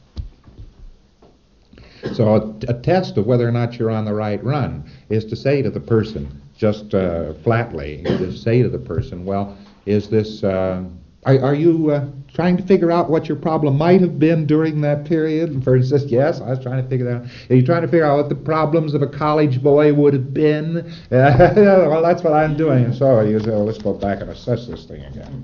So a, a test of whether or not you're on the right run is to say to the person, just uh, flatly, just say to the person, well, is this... Uh, Are, are you uh, trying to figure out what your problem might have been during that period? And for instance, yes, I was trying to figure that out. Are you trying to figure out what the problems of a college boy would have been? Uh, well, that's what I'm doing. And so you say, well, let's go back and assess this thing again.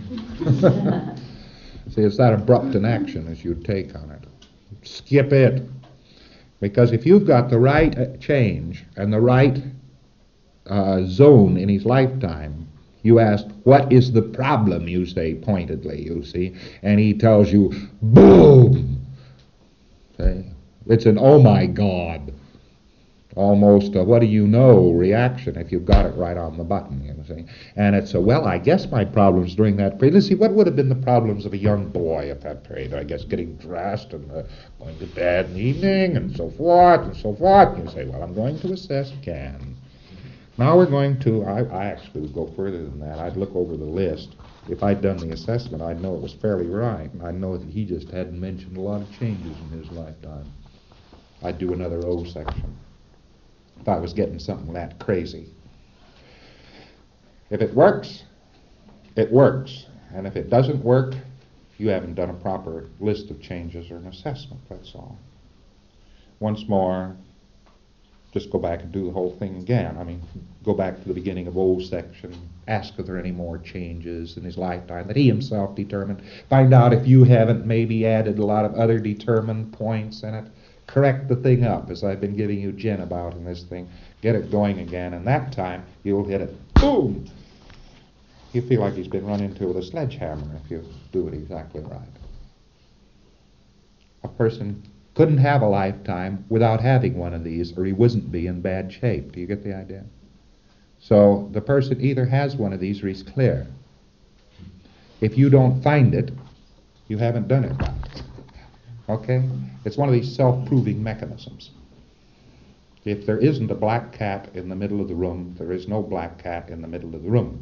See, it's that abrupt an action as you take on it. Skip it. Because if you've got the right change and the right uh, zone in his lifetime, you ask, what is the problem, you say pointedly, you see, and he tells you, boom! See? It's an oh my God, almost a what do you know reaction if you've got it right on the button, you see. And it's a, well, I guess my problems during that period, let's see, what would have been the problems of a young boy at that period? I guess getting dressed and uh, going to bed in the evening and so forth and so forth. And you say, well, I'm going to assess again. Now we're going to, I, I actually would go further than that. I'd look over the list. If I'd done the assessment, I'd know it was fairly right. And I'd know that he just hadn't mentioned a lot of changes in his lifetime. I'd do another O section if I was getting something that crazy. If it works, it works. And if it doesn't work, you haven't done a proper list of changes or an assessment, that's all. Once more, just go back and do the whole thing again. I mean, go back to the beginning of O section, ask if there are any more changes in his lifetime that he himself determined. Find out if you haven't maybe added a lot of other determined points in it. Correct the thing up, as I've been giving you gin about in this thing. Get it going again, and that time you'll hit it. Boom! You feel like he's been run into with a sledgehammer if you do it exactly right. A person couldn't have a lifetime without having one of these, or he wouldn't be in bad shape. Do you get the idea? So the person either has one of these or he's clear. If you don't find it, you haven't done it right. Okay? It's one of these self-proving mechanisms. If there isn't a black cat in the middle of the room, there is no black cat in the middle of the room.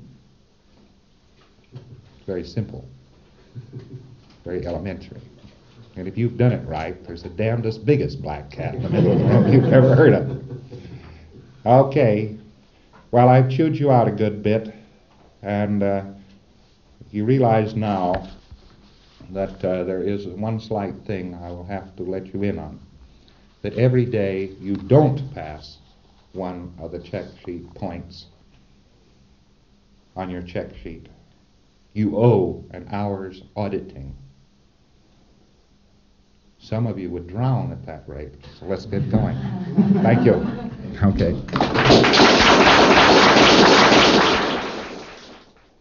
Very simple. Very elementary. And if you've done it right, there's the damnedest biggest black cat in the middle of the room you've ever heard of. Okay. Well, I've chewed you out a good bit, and uh, you realize now that uh, there is one slight thing I will have to let you in on. That every day you don't pass one of the check sheet points on your check sheet, you owe an hour's auditing. Some of you would drown at that rate, so let's get going. Thank you. Okay.